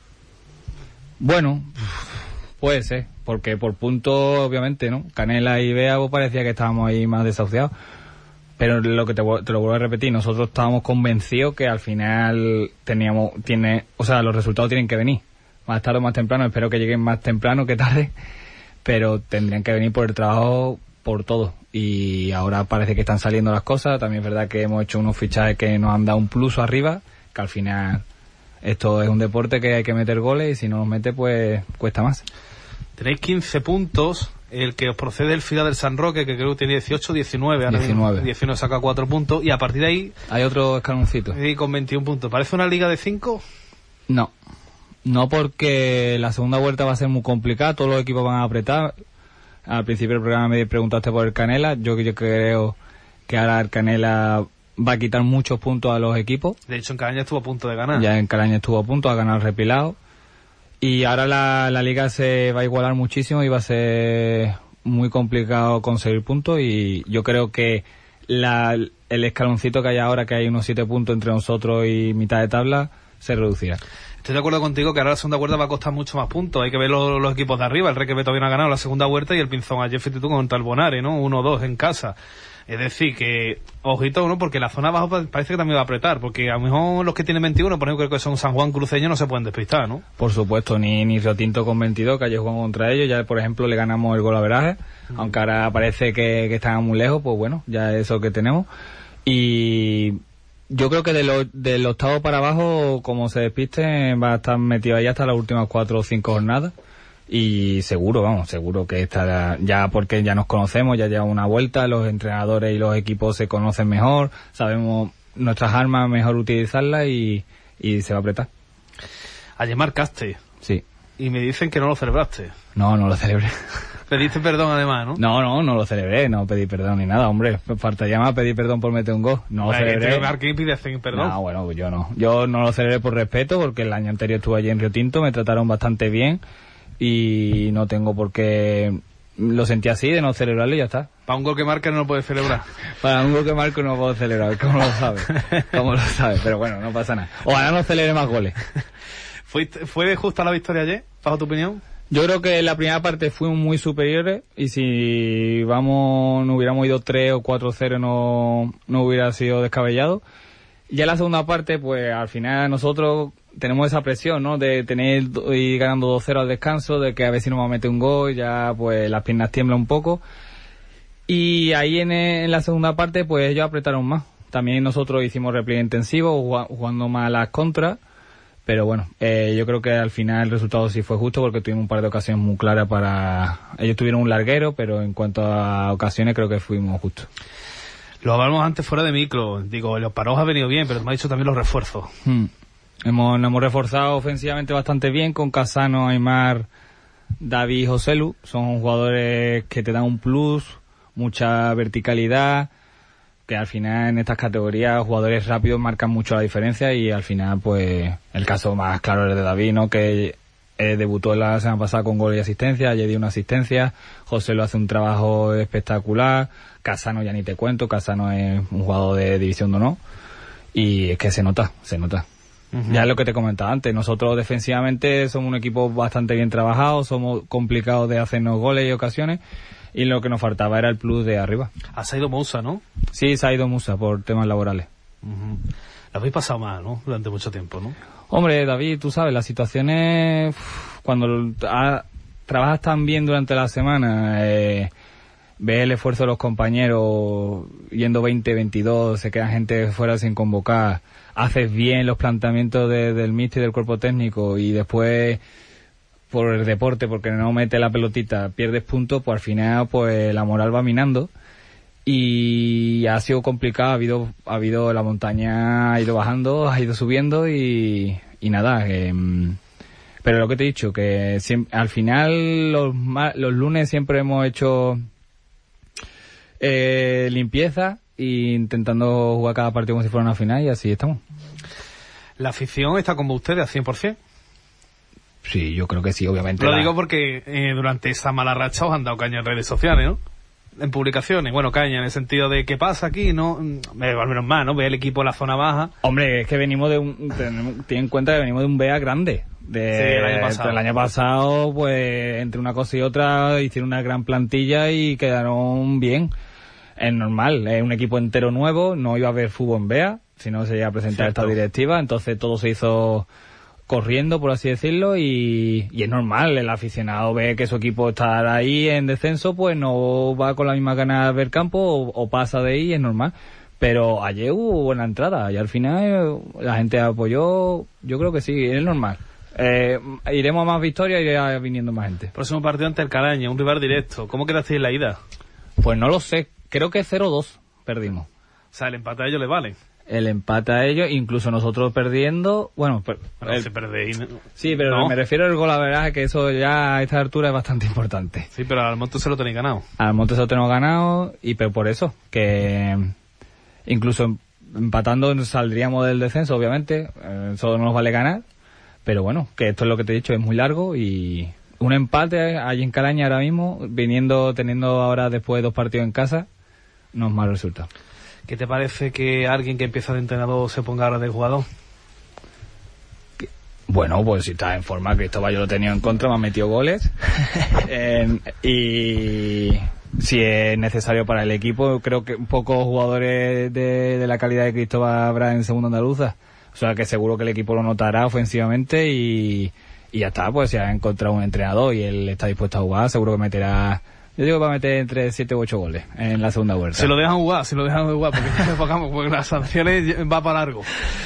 Bueno, puede ser, porque por puntos obviamente, ¿no? Canela y Bea pues parecía que estábamos ahí más desahuciados. Pero lo que te, te lo vuelvo a repetir, nosotros estábamos convencidos que al final teníamos, tiene, o sea, los resultados tienen que venir. Más tarde o más temprano, espero que lleguen más temprano que tarde, pero tendrían que venir por el trabajo, por todo. Y ahora parece que están saliendo las cosas. También es verdad que hemos hecho unos fichajes que nos han dado un plus arriba, que al final esto es un deporte que hay que meter goles y si no los mete pues cuesta más.
Tenéis quince puntos. El que os procede el Fidal del San Roque, que creo que tiene dieciocho, diecinueve.
diecinueve.
diecinueve saca cuatro puntos. Y a partir de ahí...
hay otro escaloncito.
Y con veintiún puntos. ¿Parece una liga de cinco?
No. No, porque la segunda vuelta va a ser muy complicada. Todos los equipos van a apretar. Al principio del programa me preguntaste por el Canela. Yo, yo creo que ahora el Canela va a quitar muchos puntos a los equipos.
De hecho, en Caraña estuvo a punto de ganar.
Ya en Caraña estuvo a punto, ha ganado el repilado. Y ahora la, la liga se va a igualar muchísimo y va a ser muy complicado conseguir puntos y yo creo que la, el escaloncito que hay ahora, que hay unos siete puntos entre nosotros y mitad de tabla, se reducirá.
Estoy de acuerdo contigo que ahora la segunda vuelta va a costar mucho más puntos. Hay que ver los, los equipos de arriba. El Requeveto todavía no ha ganado la segunda vuelta y el Pinzón ayer fuiste tú contra el Bonare, ¿no? uno dos en casa. Es decir, que, ojito, ¿no? Porque la zona abajo parece que también va a apretar, porque a lo mejor los que tienen veintiuno, por ejemplo, creo que son San Juan Cruceño, no se pueden despistar, ¿no?
Por supuesto, ni, ni Río Tinto con veintidós, que ayer jugamos contra ellos, ya por ejemplo le ganamos el gol a veraje, mm. aunque ahora parece que, que están muy lejos, pues bueno, ya es eso que tenemos. Y yo creo que de lo, del octavo para abajo, como se despiste, va a estar metido ahí hasta las últimas cuatro o cinco jornadas. Y seguro, vamos, seguro que estará, ya porque ya nos conocemos, ya lleva una vuelta, los entrenadores y los equipos se conocen mejor, sabemos nuestras armas mejor utilizarlas y, y se va a apretar.
Ayer marcaste.
Sí.
Y me dicen que no lo celebraste.
No, no lo celebré.
Pediste perdón además, ¿no?
No, no, no lo celebré, no pedí perdón ni nada, hombre. Faltaría más pedir perdón por meter un gol. No lo celebré.
¿Quién pide perdón?
No, bueno, pues yo no. Yo no lo celebré por respeto, porque el año anterior estuve allí en Río Tinto, me trataron bastante bien y no tengo por qué... Lo sentí así, de no celebrarlo y ya está.
Para un gol que marca no lo puedes celebrar.
Para un gol que marco no puedo celebrar, ¿cómo lo sabes? ¿Cómo lo sabes? Pero bueno, no pasa nada. Ojalá no celebre más goles.
¿Fuiste, ¿Fue justa la victoria ayer, bajo tu opinión?
Yo creo que en la primera parte fuimos muy superiores y si vamos, no hubiéramos ido tres o cuatro cero no, no hubiera sido descabellado. Ya en la segunda parte, pues al final nosotros tenemos esa presión, ¿no? De tener ir ganando dos cero al descanso, de que a ver si nos va a meter un gol, ya pues las piernas tiemblan un poco. Y ahí en, en la segunda parte, pues ellos apretaron más. También nosotros hicimos repliegue intensivo, jugando más a las contras. Pero bueno, eh, yo creo que al final el resultado sí fue justo porque tuvimos un par de ocasiones muy claras para... Ellos tuvieron un larguero, pero en cuanto a ocasiones creo que fuimos justos.
Lo hablamos antes fuera de micro. Digo, los paros ha venido bien, pero me ha dicho también los refuerzos.
Hmm. Hemos, nos hemos reforzado ofensivamente bastante bien con Casano, Aymar, David y Joselu. Son jugadores que te dan un plus, mucha verticalidad, que al final en estas categorías jugadores rápidos marcan mucho la diferencia y al final pues el caso más claro es el de David, ¿no? Que eh, debutó la semana pasada con gol y asistencia, ayer dio una asistencia, José lo hace un trabajo espectacular, Casano ya ni te cuento, Casano es un jugador de división de honor y es que se nota, se nota. Uh-huh. Ya es lo que te comentaba antes, nosotros defensivamente somos un equipo bastante bien trabajado, somos complicados de hacernos goles y ocasiones. Y lo que nos faltaba era el plus de arriba.
Ha ido Musa, ¿no?
Sí, se ha ido Musa por temas laborales.
Uh-huh. Lo habéis pasado mal, ¿no? Durante mucho tiempo, ¿no?
Hombre, David, tú sabes, las situaciones... Uf, cuando a, trabajas tan bien durante la semana, eh, ves el esfuerzo de los compañeros yendo veinte, veintidós, se queda gente fuera sin convocar, haces bien los planteamientos de, del míster y del cuerpo técnico y después... por el deporte, porque no mete la pelotita, pierdes puntos, pues al final pues la moral va minando y ha sido complicado, ha habido ha habido la montaña ha ido bajando, ha ido subiendo y, y nada, eh, pero lo que te he dicho, que siempre, al final los, los lunes siempre hemos hecho eh, limpieza e intentando jugar cada partido como si fuera una final y así estamos.
¿La afición está con ustedes al cien por ciento?
Sí, yo creo que sí, obviamente.
Lo
la...
digo porque eh, durante esa mala racha os han dado caña en redes sociales, ¿no? En publicaciones, bueno, caña en el sentido de ¿qué pasa aquí? No, al menos más, ¿no? Ve el equipo en la zona baja.
Hombre, es que venimos de un... Ten en cuenta que venimos de un B A grande. De,
sí, el año pasado.
El año pasado, pues, entre una cosa y otra, hicieron una gran plantilla y quedaron bien. Es normal, es un equipo entero nuevo, no iba a haber fútbol en B A, si no se iba a presentar Cierto. Esta directiva, entonces todo se hizo... corriendo, por así decirlo, y, y es normal, el aficionado ve que su equipo está ahí en descenso, pues no va con la misma ganas de ver campo o, o pasa de ahí, es normal. Pero ayer hubo buena entrada y al final la gente apoyó, yo creo que sí, es normal. Eh, iremos a más victorias y irá viniendo más gente.
Próximo partido ante el Caraña, un rival directo. ¿Cómo quedasteis en la ida?
Pues no lo sé, creo que cero dos perdimos.
O sea, el empate a ellos les vale.
El empate a ellos, incluso nosotros perdiendo, bueno, per,
bueno
el,
si perdéis, ¿no?
Sí, pero ¿no? Me refiero al gol, la verdad, que eso ya a esta altura es bastante importante.
Sí, pero al Monte se lo tenéis ganado.
Al Monte se lo tenemos ganado, y pero por eso, que incluso empatando saldríamos del descenso, obviamente, eso no nos vale ganar, pero bueno, que esto es lo que te he dicho, es muy largo y un empate allí en Caraña ahora mismo, viniendo, teniendo ahora después dos partidos en casa, no es mal resultado.
¿Qué te parece que alguien que empieza de entrenador se ponga ahora de jugador?
Bueno, pues si está en forma, Cristóbal yo lo he tenido en contra, me ha metido goles. eh, y si es necesario para el equipo, creo que pocos jugadores de, de la calidad de Cristóbal habrá en segunda andaluza. O sea que seguro que el equipo lo notará ofensivamente y, y ya está, pues si ha encontrado un entrenador y él está dispuesto a jugar, seguro que meterá Yo digo que va a meter entre siete u ocho goles en la segunda vuelta.
Si lo dejan jugar, si lo dejan jugar, porque, porque, porque las sanciones va para largo.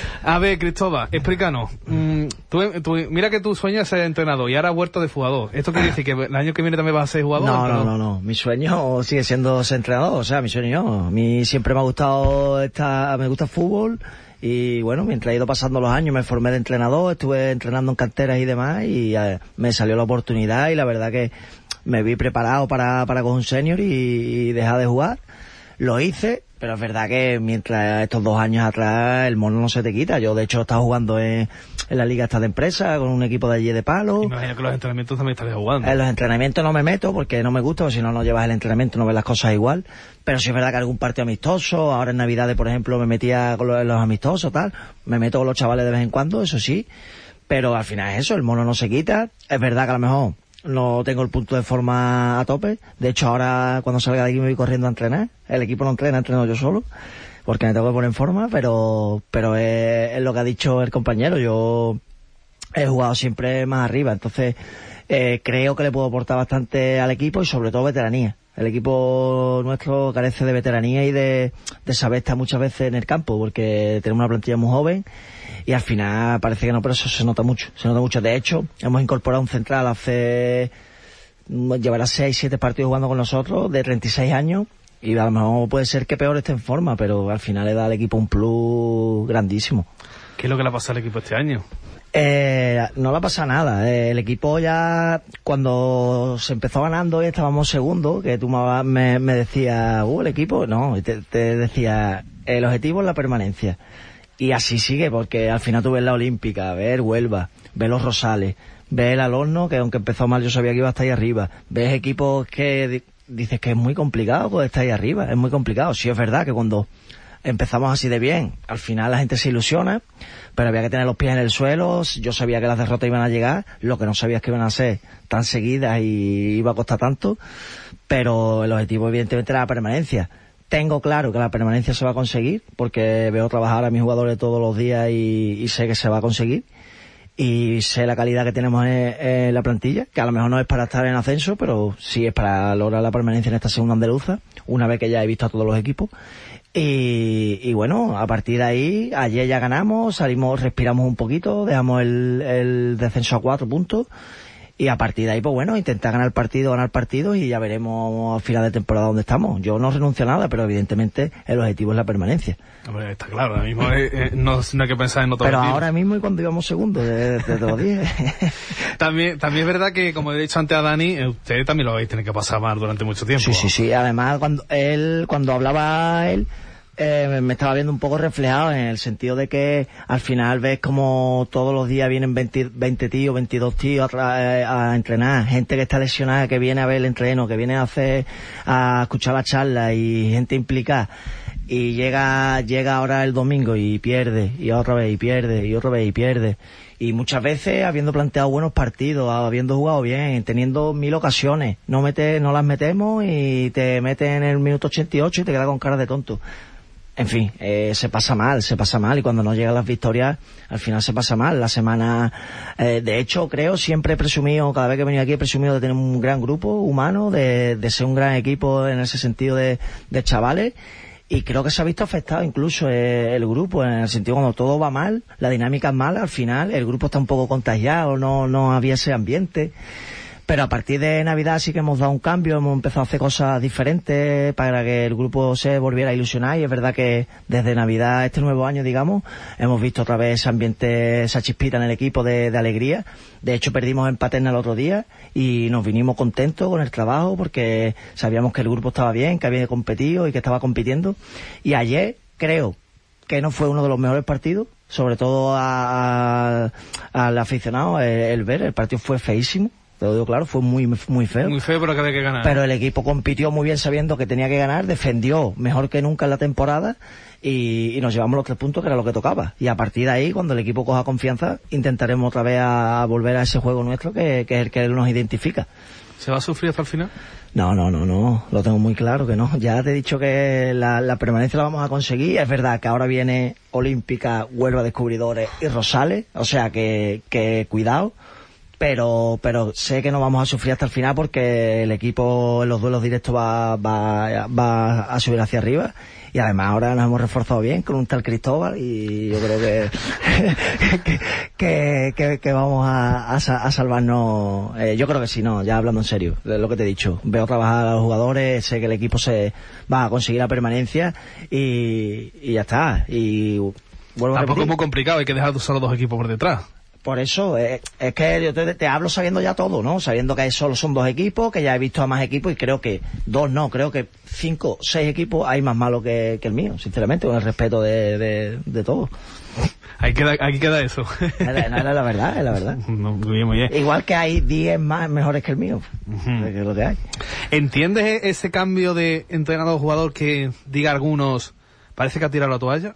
A ver, Cristóbal, explícanos. Mm, tú, tú, mira que tu sueño es ser entrenador y ahora has vuelto de jugador. ¿Esto quiere decir que el año que viene también vas a ser jugador?
No, no, no, no. Mi sueño sigue siendo ser entrenador. O sea, mi sueño no. A mí siempre me ha gustado esta, me gusta el fútbol. Y bueno, mientras he ido pasando los años me formé de entrenador, estuve entrenando en canteras y demás y eh, me salió la oportunidad y la verdad que me vi preparado para, para coger un senior y, y dejar de jugar. Lo hice, pero es verdad que mientras estos dos años atrás el mono no se te quita. Yo de hecho he estado jugando en, en la liga esta de empresa con un equipo de allí de palo.
Imagino que los entrenamientos también estarías jugando.
En los entrenamientos no me meto porque no me gusta, porque si no, no llevas el entrenamiento, no ves las cosas igual. Pero sí es verdad que algún partido amistoso, ahora en Navidades, por ejemplo, me metía con los, los amistosos, tal. Me meto con los chavales de vez en cuando, eso sí. Pero al final es eso, el mono no se quita. Es verdad que a lo mejor no tengo el punto de forma a tope. De hecho, ahora cuando salga de aquí me voy corriendo a entrenar. El equipo no entrena, entreno yo solo, porque me tengo que poner en forma, pero pero es, es lo que ha dicho el compañero. Yo he jugado siempre más arriba, entonces eh, creo que le puedo aportar bastante al equipo y sobre todo veteranía. El equipo nuestro carece de veteranía y de, de saber estar muchas veces en el campo, porque tenemos una plantilla muy joven y al final parece que no, pero eso se nota mucho, se nota mucho. De hecho, hemos incorporado un central hace, llevará seis, siete partidos jugando con nosotros, de treinta y seis años, y a lo mejor puede ser que peor esté en forma, pero al final le da al equipo un plus grandísimo.
¿Qué es lo que le ha pasado al equipo este año?
Eh, no le ha pasado nada. Eh, el equipo ya, cuando se empezó ganando y estábamos segundos, que tú me, me decías, uh, el equipo, no, te, te decía, el objetivo es la permanencia. Y así sigue, porque al final tú ves la Olímpica, ves Huelva, ves los Rosales, ves el Alorno, que aunque empezó mal yo sabía que iba hasta ahí arriba, ves equipos que dices que es muy complicado poder estar ahí arriba, es muy complicado. Sí es verdad que cuando empezamos así de bien, al final la gente se ilusiona, pero había que tener los pies en el suelo. Yo sabía que las derrotas iban a llegar, lo que no sabía es que iban a ser tan seguidas y iba a costar tanto, pero el objetivo evidentemente era la permanencia. Tengo claro que la permanencia se va a conseguir, porque veo trabajar a mis jugadores todos los días y, y sé que se va a conseguir. Y sé la calidad que tenemos en, en la plantilla, que a lo mejor no es para estar en ascenso, pero sí es para lograr la permanencia en esta segunda andaluza, una vez que ya he visto a todos los equipos. Y, y bueno, a partir de ahí, ayer ya ganamos, salimos, respiramos un poquito, dejamos el, el descenso a cuatro puntos. Y a partir de ahí, pues bueno, intentar ganar partido, ganar partidos y ya veremos a final de temporada dónde estamos. Yo no renuncio a nada, pero evidentemente el objetivo es la permanencia.
Hombre, está claro, ahora mismo eh, eh, no, no hay que pensar en otro
Pero
objetivo.
ahora mismo y cuando íbamos segundos de, de todos los días.
también, también es verdad que, como he dicho antes a Dani, eh, usted también lo vais a tener que pasar mal durante mucho tiempo.
Sí, sí, sí. Además, cuando él, cuando hablaba él, Eh, me estaba viendo un poco reflejado en el sentido de que al final ves como todos los días vienen veinte, veinte tíos, veintidós tíos a, a, a entrenar, gente que está lesionada, que viene a ver el entreno, que viene a hacer, a escuchar la charla y gente implicada. Y llega, llega ahora el domingo y pierde, y otra vez y pierde, y otra vez y pierde. Y muchas veces habiendo planteado buenos partidos, habiendo jugado bien, teniendo mil ocasiones, no mete, no las metemos y te meten en el minuto ochenta y ocho y te quedas con cara de tonto. En fin, eh, se pasa mal, se pasa mal, y cuando no llegan las victorias, al final se pasa mal. La semana, eh, de hecho, creo, siempre he presumido, cada vez que he venido aquí he presumido de tener un gran grupo humano, de, de ser un gran equipo en ese sentido de, de chavales, y creo que se ha visto afectado incluso eh, el grupo, en el sentido cuando todo va mal, la dinámica es mala, al final el grupo está un poco contagiado, no, no había ese ambiente. Pero a partir de Navidad sí que hemos dado un cambio, hemos empezado a hacer cosas diferentes para que el grupo se volviera a ilusionar, y es verdad que desde Navidad, este nuevo año, digamos, hemos visto otra vez ese ambiente, esa chispita en el equipo de, de alegría. De hecho, perdimos en Paterna el otro día y nos vinimos contentos con el trabajo porque sabíamos que el grupo estaba bien, que había competido y que estaba compitiendo. Y ayer creo que no fue uno de los mejores partidos, sobre todo a, a, al aficionado, el, el ver, el partido fue feísimo. Te lo digo claro, fue muy muy feo.
Muy feo, pero que había que ganar.
Pero el equipo compitió muy bien sabiendo que tenía que ganar, defendió mejor que nunca en la temporada y, y nos llevamos los tres puntos, que era lo que tocaba. Y a partir de ahí, cuando el equipo coja confianza, intentaremos otra vez a, a volver a ese juego nuestro que, que es el que nos identifica.
¿Se va a sufrir hasta el final?
No, no, no, no, lo tengo muy claro que no. Ya te he dicho que la, la permanencia la vamos a conseguir. Es verdad que ahora viene Olímpica, Huelva Descubridores y Rosales, o sea que, que cuidado. pero pero sé que no vamos a sufrir hasta el final porque el equipo en los duelos directos va, va, va a subir hacia arriba. Y además ahora nos hemos reforzado bien con un tal Cristóbal y yo creo que que, que, que, que vamos a, a, a salvarnos. Eh, yo creo que sí, no, ya hablando en serio, de lo que te he dicho. Veo trabajar a los jugadores, sé que el equipo se va a conseguir la permanencia y, y ya está. Y vuelvo a
Tampoco
repetir.
es muy complicado, hay que dejar solo dos equipos por detrás.
Por eso, eh, es que yo te, te hablo sabiendo ya todo, ¿no? Sabiendo que solo son dos equipos, que ya he visto a más equipos y creo que dos no, creo que cinco, seis equipos hay más malos que, que el mío, sinceramente, con el respeto de, de, de todos.
Ahí queda, ahí queda eso.
Es la, no, es la verdad, es la verdad.
No, muy bien, muy bien.
Igual que hay diez más mejores que el mío,
Uh-huh.
que es lo que hay.
¿Entiendes ese cambio de entrenador-jugador que diga algunos, parece que ha tirado la toalla?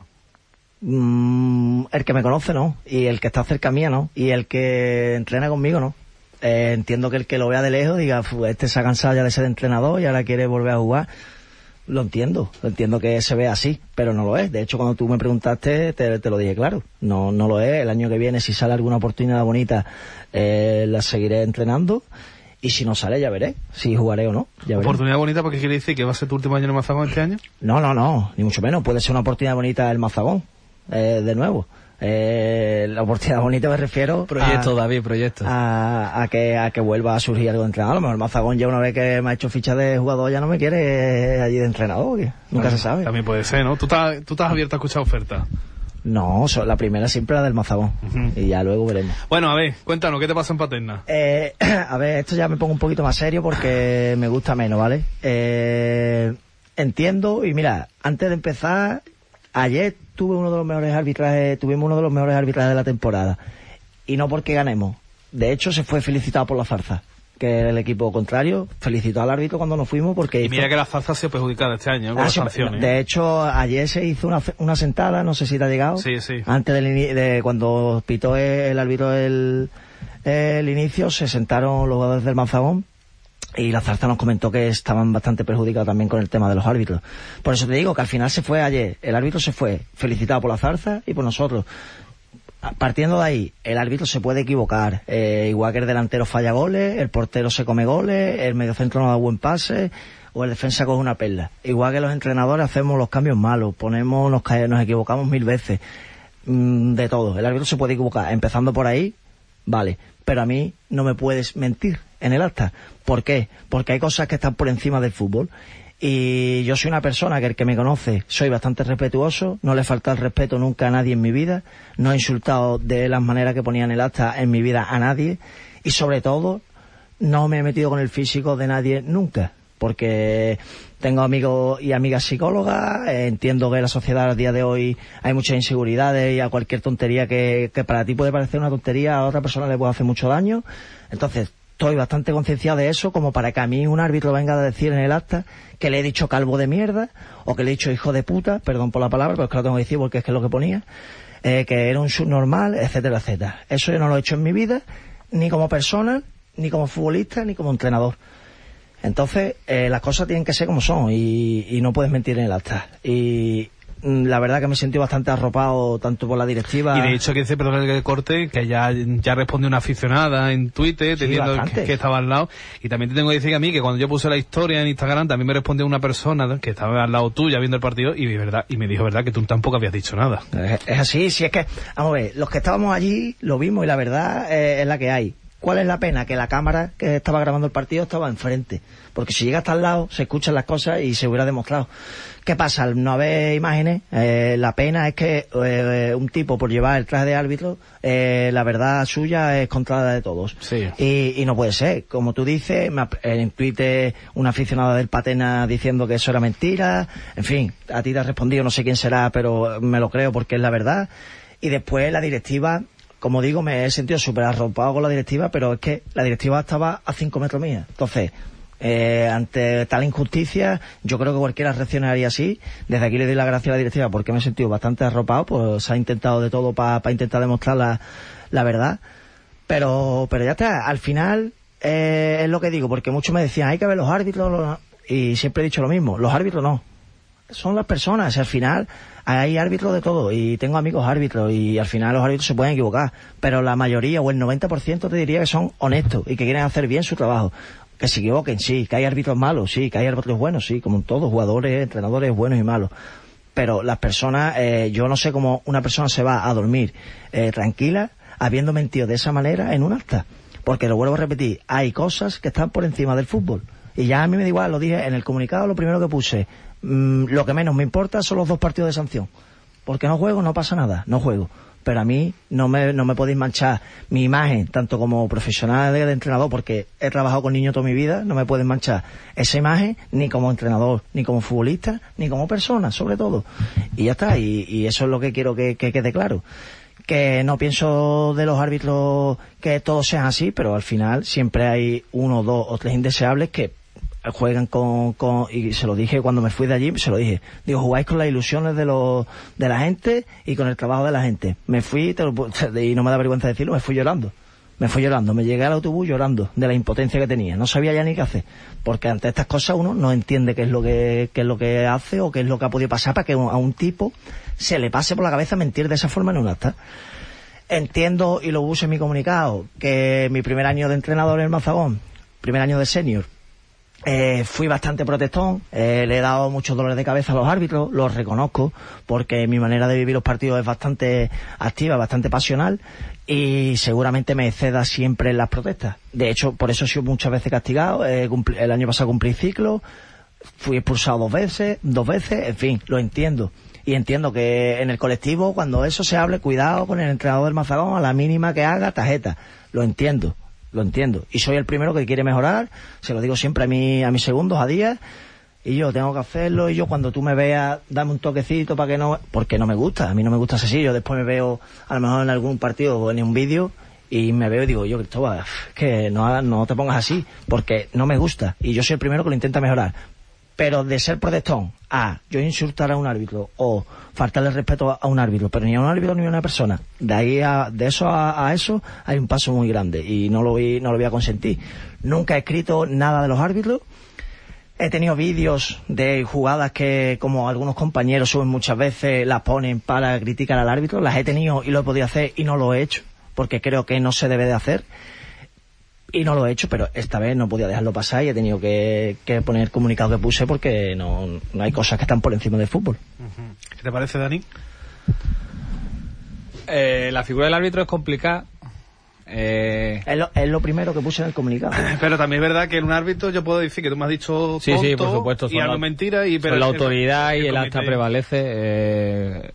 Mm, el que me conoce no, y el que está cerca mía no, y el que entrena conmigo no. Eh, entiendo que el que lo vea de lejos diga, este se ha cansado ya de ser entrenador y ahora quiere volver a jugar. Lo entiendo, lo entiendo que se ve así, pero no lo es. De hecho, cuando tú me preguntaste, te, te lo dije claro. No, no lo es. El año que viene, si sale alguna oportunidad bonita, eh, la seguiré entrenando. Y si no sale, ya veré si jugaré o no. Ya veré.
Oportunidad bonita porque quiere decir que va a ser tu último año en el Mazagón este año.
No, no, no, ni mucho menos. Puede ser una oportunidad bonita el Mazagón, eh, de nuevo. Eh, la oportunidad bonita me refiero
Proyecto,
a,
David, proyecto.
a, a que a que vuelva a surgir algo de entrenador. A lo mejor Mazagón ya una vez que me ha hecho ficha de jugador ya no me quiere allí de entrenador, que nunca
También,
se sabe.
También puede ser, ¿no? Tú estás, tú estás abierto a escuchar ofertas.
No, so- la primera siempre la del Mazagón.
Ujú.
Y ya luego veremos.
Bueno, a ver, cuéntanos, ¿qué te pasa en Paterna?
Eh, a ver, esto ya me pongo un poquito más serio porque me gusta menos, ¿vale? Eh, entiendo, y mira, antes de empezar, ayer tuve uno de los mejores arbitrajes, tuvimos uno de los mejores arbitrajes de la temporada. Y no porque ganemos. De hecho, se fue felicitado por la Zarza, que el equipo contrario felicitó al árbitro cuando nos fuimos porque
Y
hizo-
mira que la Zarza se ha perjudicado este año, ¿no? Con
Ah,
las
sí,
sanciones.
de hecho, ayer se hizo una, una sentada, no sé si te ha llegado.
Sí, sí.
Antes del ini- de cuando pitó el árbitro el, el inicio, se sentaron los jugadores del Mazagón y la Zarza nos comentó que estaban bastante perjudicados también con el tema de los árbitros. Por eso te digo que al final se fue ayer, el árbitro se fue felicitado por la Zarza y por nosotros. Partiendo de ahí, el árbitro se puede equivocar, eh, igual que el delantero falla goles, el portero se come goles, el mediocentro no da buen pase, o el defensa coge una perla. Igual que los entrenadores hacemos los cambios malos, ponemos, nos, cae- nos equivocamos mil veces, mm, de todo. El árbitro se puede equivocar, empezando por ahí, vale, pero a mí no me puedes mentir en el acta. ¿Por qué? Porque hay cosas que están por encima del fútbol. Y yo soy una persona que el que me conoce, soy bastante respetuoso, no le falta el respeto nunca a nadie en mi vida, no he insultado de las maneras que ponía en el acta en mi vida a nadie, y sobre todo, no me he metido con el físico de nadie nunca, porque tengo amigos y amigas psicólogas, eh, entiendo que en la sociedad al día de hoy hay muchas inseguridades y a cualquier tontería que, que para ti puede parecer una tontería, a otra persona le puede hacer mucho daño, entonces estoy bastante concienciado de eso como para que a mí un árbitro venga a decir en el acta que le he dicho calvo de mierda o que le he dicho hijo de puta, perdón por la palabra, pero es que lo tengo que decir porque es que es lo que ponía, eh, que era un subnormal, etcétera, etcétera. Eso yo no lo he hecho en mi vida, ni como persona, ni como futbolista, ni como entrenador. Entonces, eh, las cosas tienen que ser como son y, y no puedes mentir en el acta. Y mm, la verdad que me sentí bastante arropado tanto por la directiva.
Y de hecho, que dice, perdón que corte, que ya, ya respondió una aficionada en Twitter,
Sí,
teniendo
bastante.
que, que estaba al lado. Y también te tengo que decir que a mí, que cuando yo puse la historia en Instagram, también me respondió una persona que estaba al lado tuya viendo el partido, y verdad, y me dijo, verdad, que tú tampoco habías dicho nada.
Es, es así, si es que, vamos a ver, los que estábamos allí lo vimos y la verdad eh, es la que hay. ¿Cuál es la pena? Que la cámara que estaba grabando el partido estaba enfrente. Porque si llega hasta al lado, se escuchan las cosas y se hubiera demostrado. ¿Qué pasa? Al no haber imágenes, eh, la pena es que eh, un tipo por llevar el traje de árbitro, eh, la verdad suya es contra la de todos.
Sí.
Y, y no puede ser. Como tú dices, me, ap- en Twitter una aficionada del Patena diciendo que eso era mentira. En fin, a ti te ha respondido, no sé quién será, pero me lo creo porque es la verdad. Y después la directiva, como digo, me he sentido súper arropado con la directiva, pero es que la directiva estaba a cinco metros mía. Entonces, eh, ante tal injusticia, yo creo que cualquiera reaccionaría así. Desde aquí le doy la gracia a la directiva porque me he sentido bastante arropado, pues se ha intentado de todo para pa intentar demostrar la, la verdad. Pero, pero ya está, al final, eh, es lo que digo, porque muchos me decían, hay que ver los árbitros, los... y siempre he dicho lo mismo, los árbitros no. son las personas. Al final hay árbitros de todo y tengo amigos árbitros y al final los árbitros se pueden equivocar, pero la mayoría o el noventa por ciento te diría que son honestos y que quieren hacer bien su trabajo. Que se equivoquen, sí, que hay árbitros malos, sí, que hay árbitros buenos, sí, como en todos, jugadores, entrenadores buenos y malos. Pero las personas, eh, yo no sé cómo una persona se va a dormir eh, tranquila habiendo mentido de esa manera en un acta. Porque lo vuelvo a repetir, hay cosas que están por encima del fútbol. Y ya a mí me da igual, lo dije en el comunicado, lo primero que puse, mmm, lo que menos me importa son los dos partidos de sanción. Porque no juego, no pasa nada, no juego. Pero a mí no me, no me podéis manchar mi imagen, tanto como profesional de, de entrenador, porque he trabajado con niños toda mi vida, no me pueden manchar esa imagen, ni como entrenador, ni como futbolista, ni como persona, sobre todo. Y ya está, y, y eso es lo que quiero que, que quede claro. Que no pienso de los árbitros que todos sean así, pero al final siempre hay uno, dos o tres indeseables que juegan con, con, y se lo dije cuando me fui de allí, se lo dije, digo, jugáis con las ilusiones de los, de la gente y con el trabajo de la gente. Me fui, te lo, y no me da vergüenza decirlo, me fui llorando, me fui llorando, me llegué al autobús llorando de la impotencia que tenía, no sabía ya ni qué hacer, porque ante estas cosas uno no entiende qué es lo que, qué es lo que hace o qué es lo que ha podido pasar para que a un tipo se le pase por la cabeza mentir de esa forma en un acta. Entiendo, y lo puse en mi comunicado, que mi primer año de entrenador en el Mazagón, primer año de senior, Eh, fui bastante protestón, eh, le he dado muchos dolores de cabeza a los árbitros, los reconozco, porque mi manera de vivir los partidos es bastante activa, bastante pasional, y seguramente me exceda siempre en las protestas. De hecho, por eso he sido muchas veces castigado, eh, cumpli- el año pasado cumplí ciclo, fui expulsado dos veces, dos veces, en fin, lo entiendo. Y entiendo que en el colectivo, cuando eso se hable, cuidado con el entrenador del Mazagón, a la mínima que haga, tarjeta. Lo entiendo. Lo entiendo. Y soy el primero que quiere mejorar, se lo digo siempre a, mi, a mis segundos, a días, y yo tengo que hacerlo, y yo cuando tú me veas, dame un toquecito para que no... Porque no me gusta, a mí no me gusta así, yo después me veo a lo mejor en algún partido o en un vídeo, y me veo y digo, yo, Cristóbal, que no, no te pongas así, porque no me gusta, y yo soy el primero que lo intenta mejorar. Pero de ser protestón a yo insultar a un árbitro o faltarle respeto a un árbitro, pero ni a un árbitro ni a una persona, de ahí a, de eso a, a eso hay un paso muy grande y no lo voy, no lo voy a consentir. Nunca he escrito nada de los árbitros. He tenido vídeos de jugadas que, como algunos compañeros suben muchas veces, las ponen para criticar al árbitro. Las he tenido y lo he podido hacer y no lo he hecho, porque creo que no se debe de hacer. Y no lo he hecho, pero esta vez no podía dejarlo pasar y he tenido que, que poner el comunicado que puse porque no, no hay cosas que están por encima del fútbol.
Uh-huh. ¿Qué te parece, Dani?
Eh, la figura del árbitro es complicada. Eh...
Es, lo, es lo primero que puse en el comunicado.
Pero también es verdad que en un árbitro yo puedo decir que tú me has dicho
sí,
tonto,
sí, por supuesto,
y algo
la,
mentira y pero
la
el,
autoridad
el, el,
y el
comité...
acta prevalece. Eh...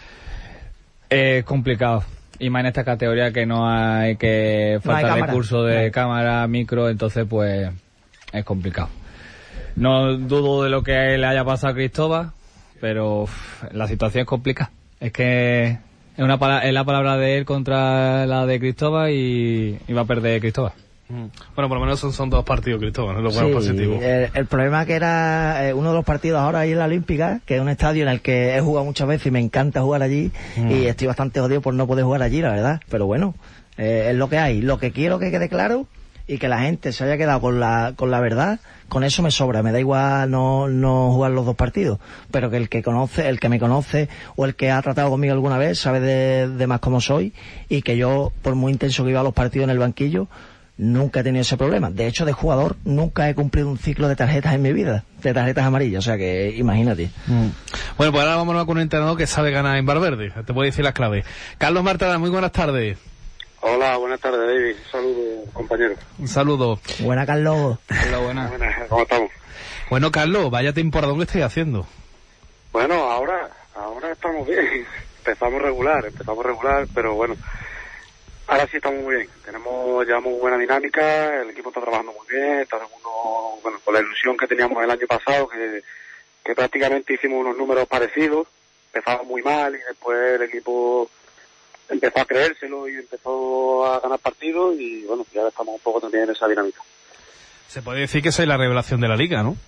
Es complicado. Y más en esta categoría que no hay que falta no hay recursos de no. cámara, micro, entonces pues es complicado. No dudo de lo que le haya pasado a Cristóbal, pero uf, la situación es complicada. Es que es, una, es la palabra de él contra la de Cristóbal y, y va a perder Cristóbal.
Bueno, por lo menos son, son dos partidos, Cristóbal, es lo bueno
sí,
positivo.
El, el problema que era eh, uno de los partidos ahora ahí en la Olímpica, que es un estadio en el que he jugado muchas veces y me encanta jugar allí, mm. y estoy bastante jodido por no poder jugar allí, la verdad. Pero bueno, eh, es lo que hay. Lo que quiero que quede claro y que la gente se haya quedado con la con la verdad, con eso me sobra. Me da igual no no jugar los dos partidos, pero que el que conoce, el que me conoce o el que ha tratado conmigo alguna vez sabe de, de más cómo soy, y que yo, por muy intenso que iba a los partidos en el banquillo, nunca he tenido ese problema. De hecho, de jugador nunca he cumplido un ciclo de tarjetas en mi vida, de tarjetas amarillas, o sea que imagínate.
Mm. Bueno, pues ahora vámonos con un entrenador que sabe ganar en Valverde, te puedo decir las claves. Carlos Martara, muy buenas tardes.
Hola, buenas tardes, David. Un saludo, compañero.
Un saludo.
Buena, Carlos.
Hola, buenas.
Buenas, ¿cómo estamos?
Bueno, Carlos, vaya temporada que estáis haciendo.
Bueno, ahora, ahora estamos bien. Empezamos regular, empezamos regular, pero bueno, ahora sí estamos muy bien. Tenemos, llevamos buena dinámica, el equipo está trabajando muy bien, está uno, bueno, con la ilusión que teníamos el año pasado, que, que prácticamente hicimos unos números parecidos. Empezamos muy mal y después el equipo empezó a creérselo y empezó a ganar partidos, y bueno, ya estamos un poco también en esa dinámica.
Se puede decir que sois la revelación de la liga, ¿no?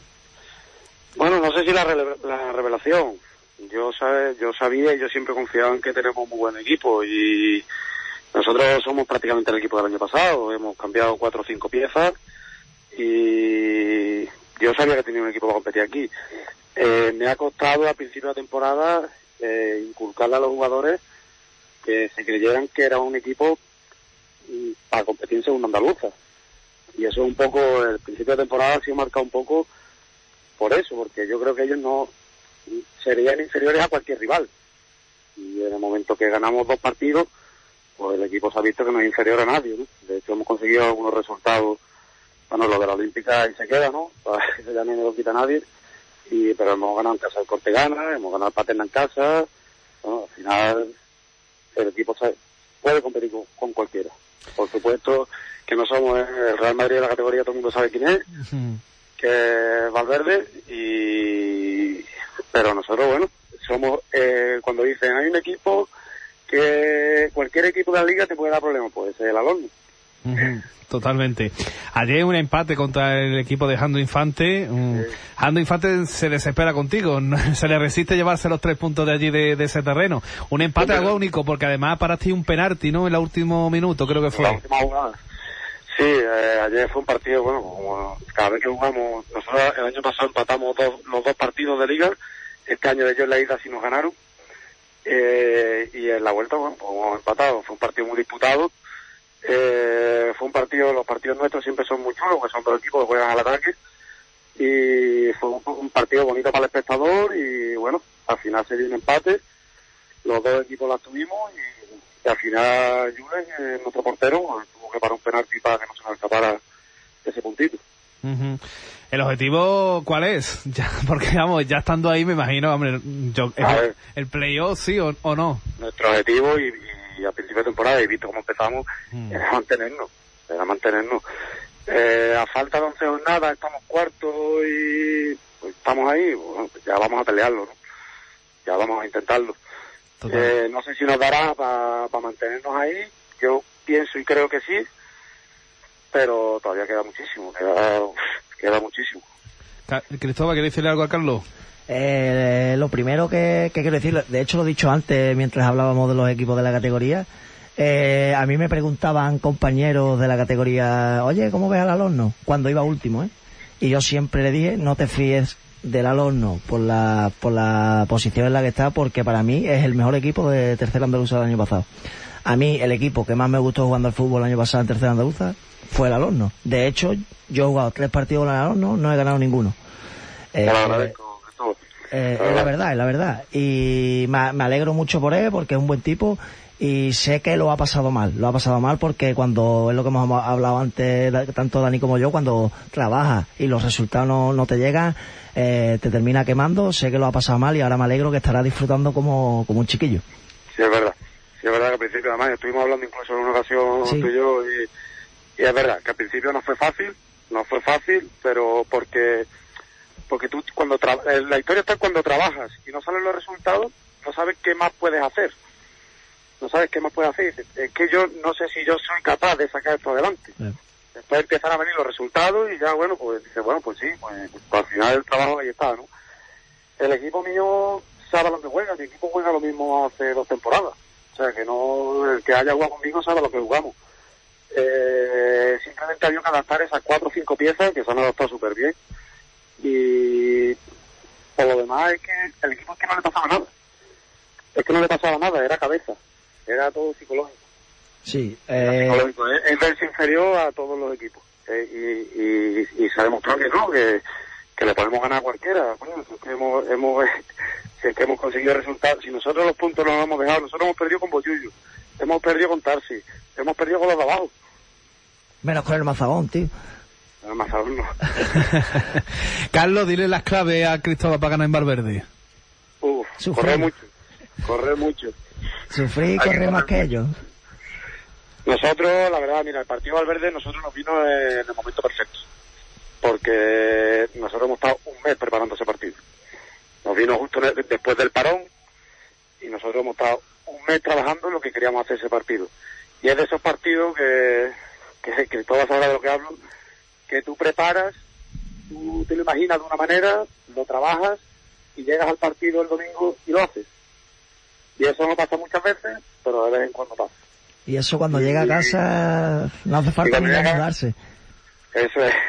Bueno, no sé si la, rele- la revelación. Yo sabe, yo sabía y yo siempre confiaba en que tenemos muy buen equipo, y nosotros somos prácticamente el equipo del año pasado. Hemos cambiado cuatro o cinco piezas y yo sabía que tenía un equipo para competir aquí. eh, me ha costado al principio de la temporada eh, inculcarle a los jugadores que se creyeran que era un equipo mm, para competir en segunda andaluza. Y eso es un poco, el principio de temporada ha sido marcado un poco por eso, porque yo creo que ellos no serían inferiores a cualquier rival. Y en el momento que ganamos dos partidos, pues el equipo se ha visto que no es inferior a nadie, ¿no? De hecho hemos conseguido algunos resultados, bueno, lo de la Olímpica ahí se queda, ¿no? Eso ya no lo quita nadie. Y, pero hemos ganado en casa el Cortegana, hemos ganado el Paterna en casa, bueno, al final el equipo se puede competir con, con cualquiera. Por supuesto que no somos el Real Madrid de la categoría, todo el mundo sabe quién es, uh-huh. que es Valverde, y pero nosotros, bueno, somos, eh, cuando dicen hay un equipo que cualquier equipo de la liga te puede dar problemas, pues ese es el Alorno.
Uh-huh. Totalmente. Ayer un empate contra el equipo de Jando Infante. Um, sí. Jando Infante se desespera contigo, se le resiste llevarse los tres puntos de allí de, de ese terreno. Un empate sí, agónico, porque además paraste un penalti, ¿no? En el último minuto, creo que fue.
La última jugada. Sí, eh, ayer fue un partido, bueno, como cada vez que jugamos, nosotros el año pasado empatamos dos, los dos partidos de liga, este año de ellos en la ida sí nos ganaron, eh, y en la vuelta, bueno, pues hemos empatado. Fue un partido muy disputado. Eh, fue un partido, los partidos nuestros siempre son muy chulos, porque son dos equipos que juegan al ataque, y fue un, un partido bonito para el espectador, y bueno, al final se dio un empate, los dos equipos la tuvimos, y, y al final Julen, eh, nuestro portero, tuvo que parar un penalti para que no se nos escapara ese puntito.
Uh-huh. ¿El objetivo cuál es? Ya, porque vamos, ya estando ahí me imagino, hombre, yo, el, el playoff sí o, o no.
Nuestro objetivo, y, y a principio de temporada, y visto cómo empezamos, mm. era mantenernos, era mantenernos. Eh, a falta de once jornadas, estamos cuartos y pues, estamos ahí, bueno, ya vamos a pelearlo, ¿no? Ya vamos a intentarlo. Eh, no sé si nos dará para pa mantenernos ahí, yo pienso y creo que sí, pero todavía queda muchísimo, queda, queda muchísimo.
Cristóbal, ¿quieres decirle algo a Carlos?
Eh, lo primero que, que quiero decir, de hecho lo he dicho antes mientras hablábamos de los equipos de la categoría, eh, a mí me preguntaban compañeros de la categoría, oye, ¿cómo ves al Alorno? Cuando iba último, ¿eh? Y yo siempre le dije, no te fíes del Alorno por la, por la posición en la que está, porque para mí es el mejor equipo de tercera andaluza del año pasado. A mí el equipo que más me gustó jugando al fútbol el año pasado en tercera andaluza fue el Alorno. De hecho, yo he jugado tres partidos con el Alorno, no he ganado ninguno. Eh, Eh, es la verdad, es la verdad. Y me, me alegro mucho por él, porque es un buen tipo, y sé que lo ha pasado mal. Lo ha pasado mal porque cuando, es lo que hemos hablado antes, tanto Dani como yo, cuando trabajas y los resultados no, no te llegan, eh, te termina quemando. Sé que lo ha pasado mal y ahora me alegro que estará disfrutando como, como un chiquillo.
Sí, es verdad. Sí, es verdad que al principio, además, estuvimos hablando incluso en una ocasión sí. tú y yo, y, y es verdad que al principio no fue fácil, no fue fácil, pero porque... porque tú cuando tra- la historia está cuando trabajas y no salen los resultados, no sabes qué más puedes hacer, no sabes qué más puedes hacer. Es que yo no sé si yo soy capaz de sacar esto adelante. Sí. Después empiezan a venir los resultados y ya, bueno, pues dices, bueno, pues sí, pues, pues al final el trabajo ahí está, ¿no? El equipo mío sabe lo que juega, mi equipo juega lo mismo hace dos temporadas, o sea que no, el que haya jugado conmigo sabe lo que jugamos. Eh, simplemente había que adaptar esas cuatro o cinco piezas que se han adaptado súper bien. Y por lo demás es que el equipo es que no le pasaba nada, es que no le pasaba nada, era cabeza, era todo psicológico.
Sí,
eh... psicológico, es, es verse inferior a todos los equipos, eh, y, y, y se ha demostrado que no, que, que le podemos ganar a cualquiera. Bueno, es que hemos, hemos, es que hemos conseguido resultados. Si nosotros los puntos los hemos dejado, nosotros hemos perdido con Boyullo, hemos perdido con Tarsi, hemos perdido con los de abajo,
menos con el Mazagón, tío.
Más aún no.
Carlos, dile las claves a Cristóbal para ganar en Valverde.
Uf, correr mucho, correr mucho.
Sufrir y correr más que ellos.
Nosotros, la verdad, mira, el partido Valverde nosotros nos vino en el momento perfecto, porque nosotros hemos estado un mes preparando ese partido. Nos vino justo después del parón y nosotros hemos estado un mes trabajando en lo que queríamos hacer ese partido. Y es de esos partidos que, que Cristóbal sabrá de lo que hablo, que tú preparas, tú te lo imaginas de una manera, lo trabajas y llegas al partido el domingo y lo haces. Y eso no pasa muchas veces, pero de vez en cuando pasa.
Y eso cuando y, llega a casa no hace falta ni mudarse.
Eso es.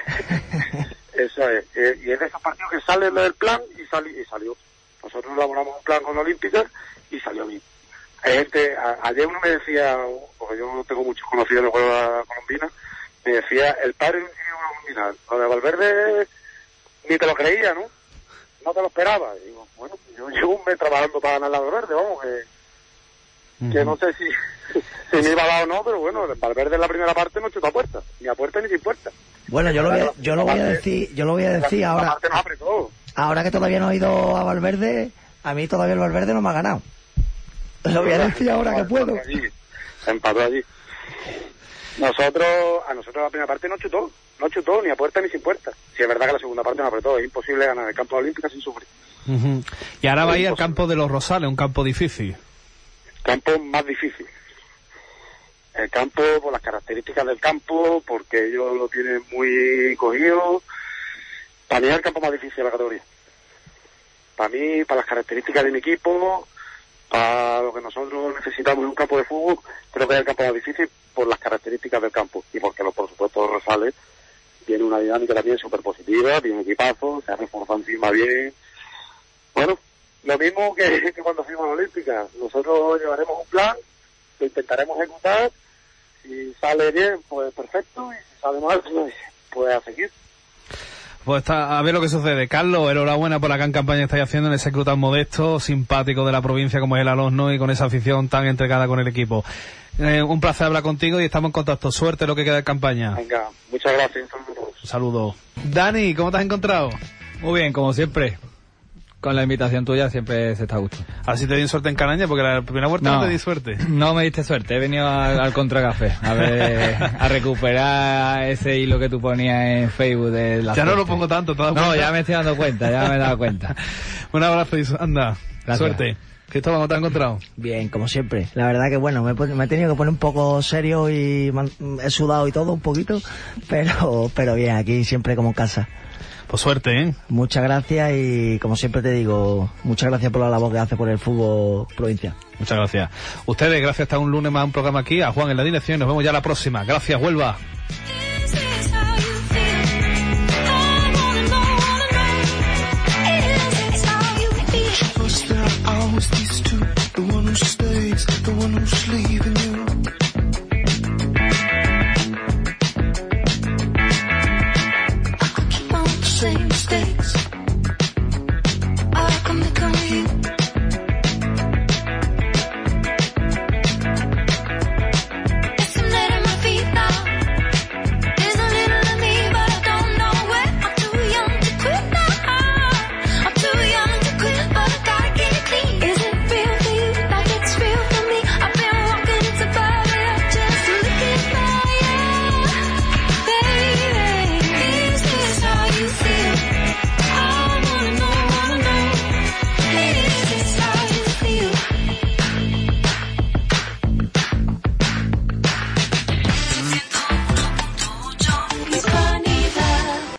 Eso es. Eh, y es de esos partidos que sale del plan y, sali, y salió. Nosotros elaboramos un plan con la Olímpica y salió bien. Hay gente, a, ayer uno me decía, porque yo tengo muchos conocidos de juego colombina, me decía, el padre de un chico colombina, lo de Valverde ni te lo creía, ¿no? No te lo esperaba. Y digo, bueno, yo llevo un mes trabajando para ganar la Valverde, vamos, que, uh-huh. que no sé si, si me iba a dar o no, pero bueno, Valverde en la primera parte no chuta a puerta, ni a puerta ni sin puerta.
Bueno, yo lo voy a, yo lo voy a decir, yo lo voy a decir ahora. Ahora que todavía no he ido a Valverde, a mí todavía el Valverde no me ha ganado. Lo voy a decir ahora que puedo.
Se empató allí. Nosotros, a nosotros la primera parte no chutó, no chutó ni a puerta ni sin puerta. Si es verdad que la segunda parte nos apretó, es imposible ganar el campo olímpico sin sufrir.
Uh-huh. Y ahora va a ir al campo de los Rosales, un campo difícil.
Campo más difícil. El campo, por las características del campo, porque ellos lo tienen muy cogido. Para mí es el campo más difícil de la categoría. Para mí, para las características de mi equipo, para lo que nosotros necesitamos en un campo de fútbol, creo que es el campo más difícil por las características del campo. Y porque, por supuesto, los Rosales tiene una dinámica también súper positiva, tiene un equipazo, se ha reforzado encima bien. Bueno, lo mismo que, que cuando fuimos a la Olímpica. Nosotros llevaremos un plan, lo intentaremos ejecutar. Si sale bien, pues perfecto, y si sale mal, pues, pues a seguir.
Pues está, a ver lo que sucede. Carlos, enhorabuena por la gran campaña que estáis haciendo en ese club tan modesto, simpático de la provincia como es el Alonso, y con esa afición tan entregada con el equipo. Eh, un placer hablar contigo y estamos en contacto. Suerte lo que queda de campaña.
Venga, muchas gracias.
Un saludo. Dani, ¿cómo te has encontrado?
Muy bien, como siempre. Con la invitación tuya siempre se está a gusto.
Así te di suerte en Canaña, porque la primera vuelta no, no te di suerte.
No me diste suerte, he venido al, al Contracafé a ver, a recuperar ese hilo que tú ponías en Facebook de la
Ya
suerte.
no lo pongo tanto, ¿te das
No,
cuenta?
ya me estoy dando cuenta, ya me he dado cuenta.
Un abrazo y anda,
Gracias.
Suerte. Cristóbal, ¿cómo te has encontrado?
Bien, como siempre. La verdad que bueno, me, me he tenido que poner un poco serio y man, he sudado y todo un poquito, pero pero bien, aquí siempre como en casa.
Pues suerte, ¿eh?
Muchas gracias y, como siempre te digo, muchas gracias por la labor que hace por el fútbol provincial.
Muchas gracias. Ustedes, gracias, hasta un lunes más, un programa aquí, a Juan en la dirección, nos vemos ya la próxima. Gracias, Huelva.
Same mistakes. I can become you.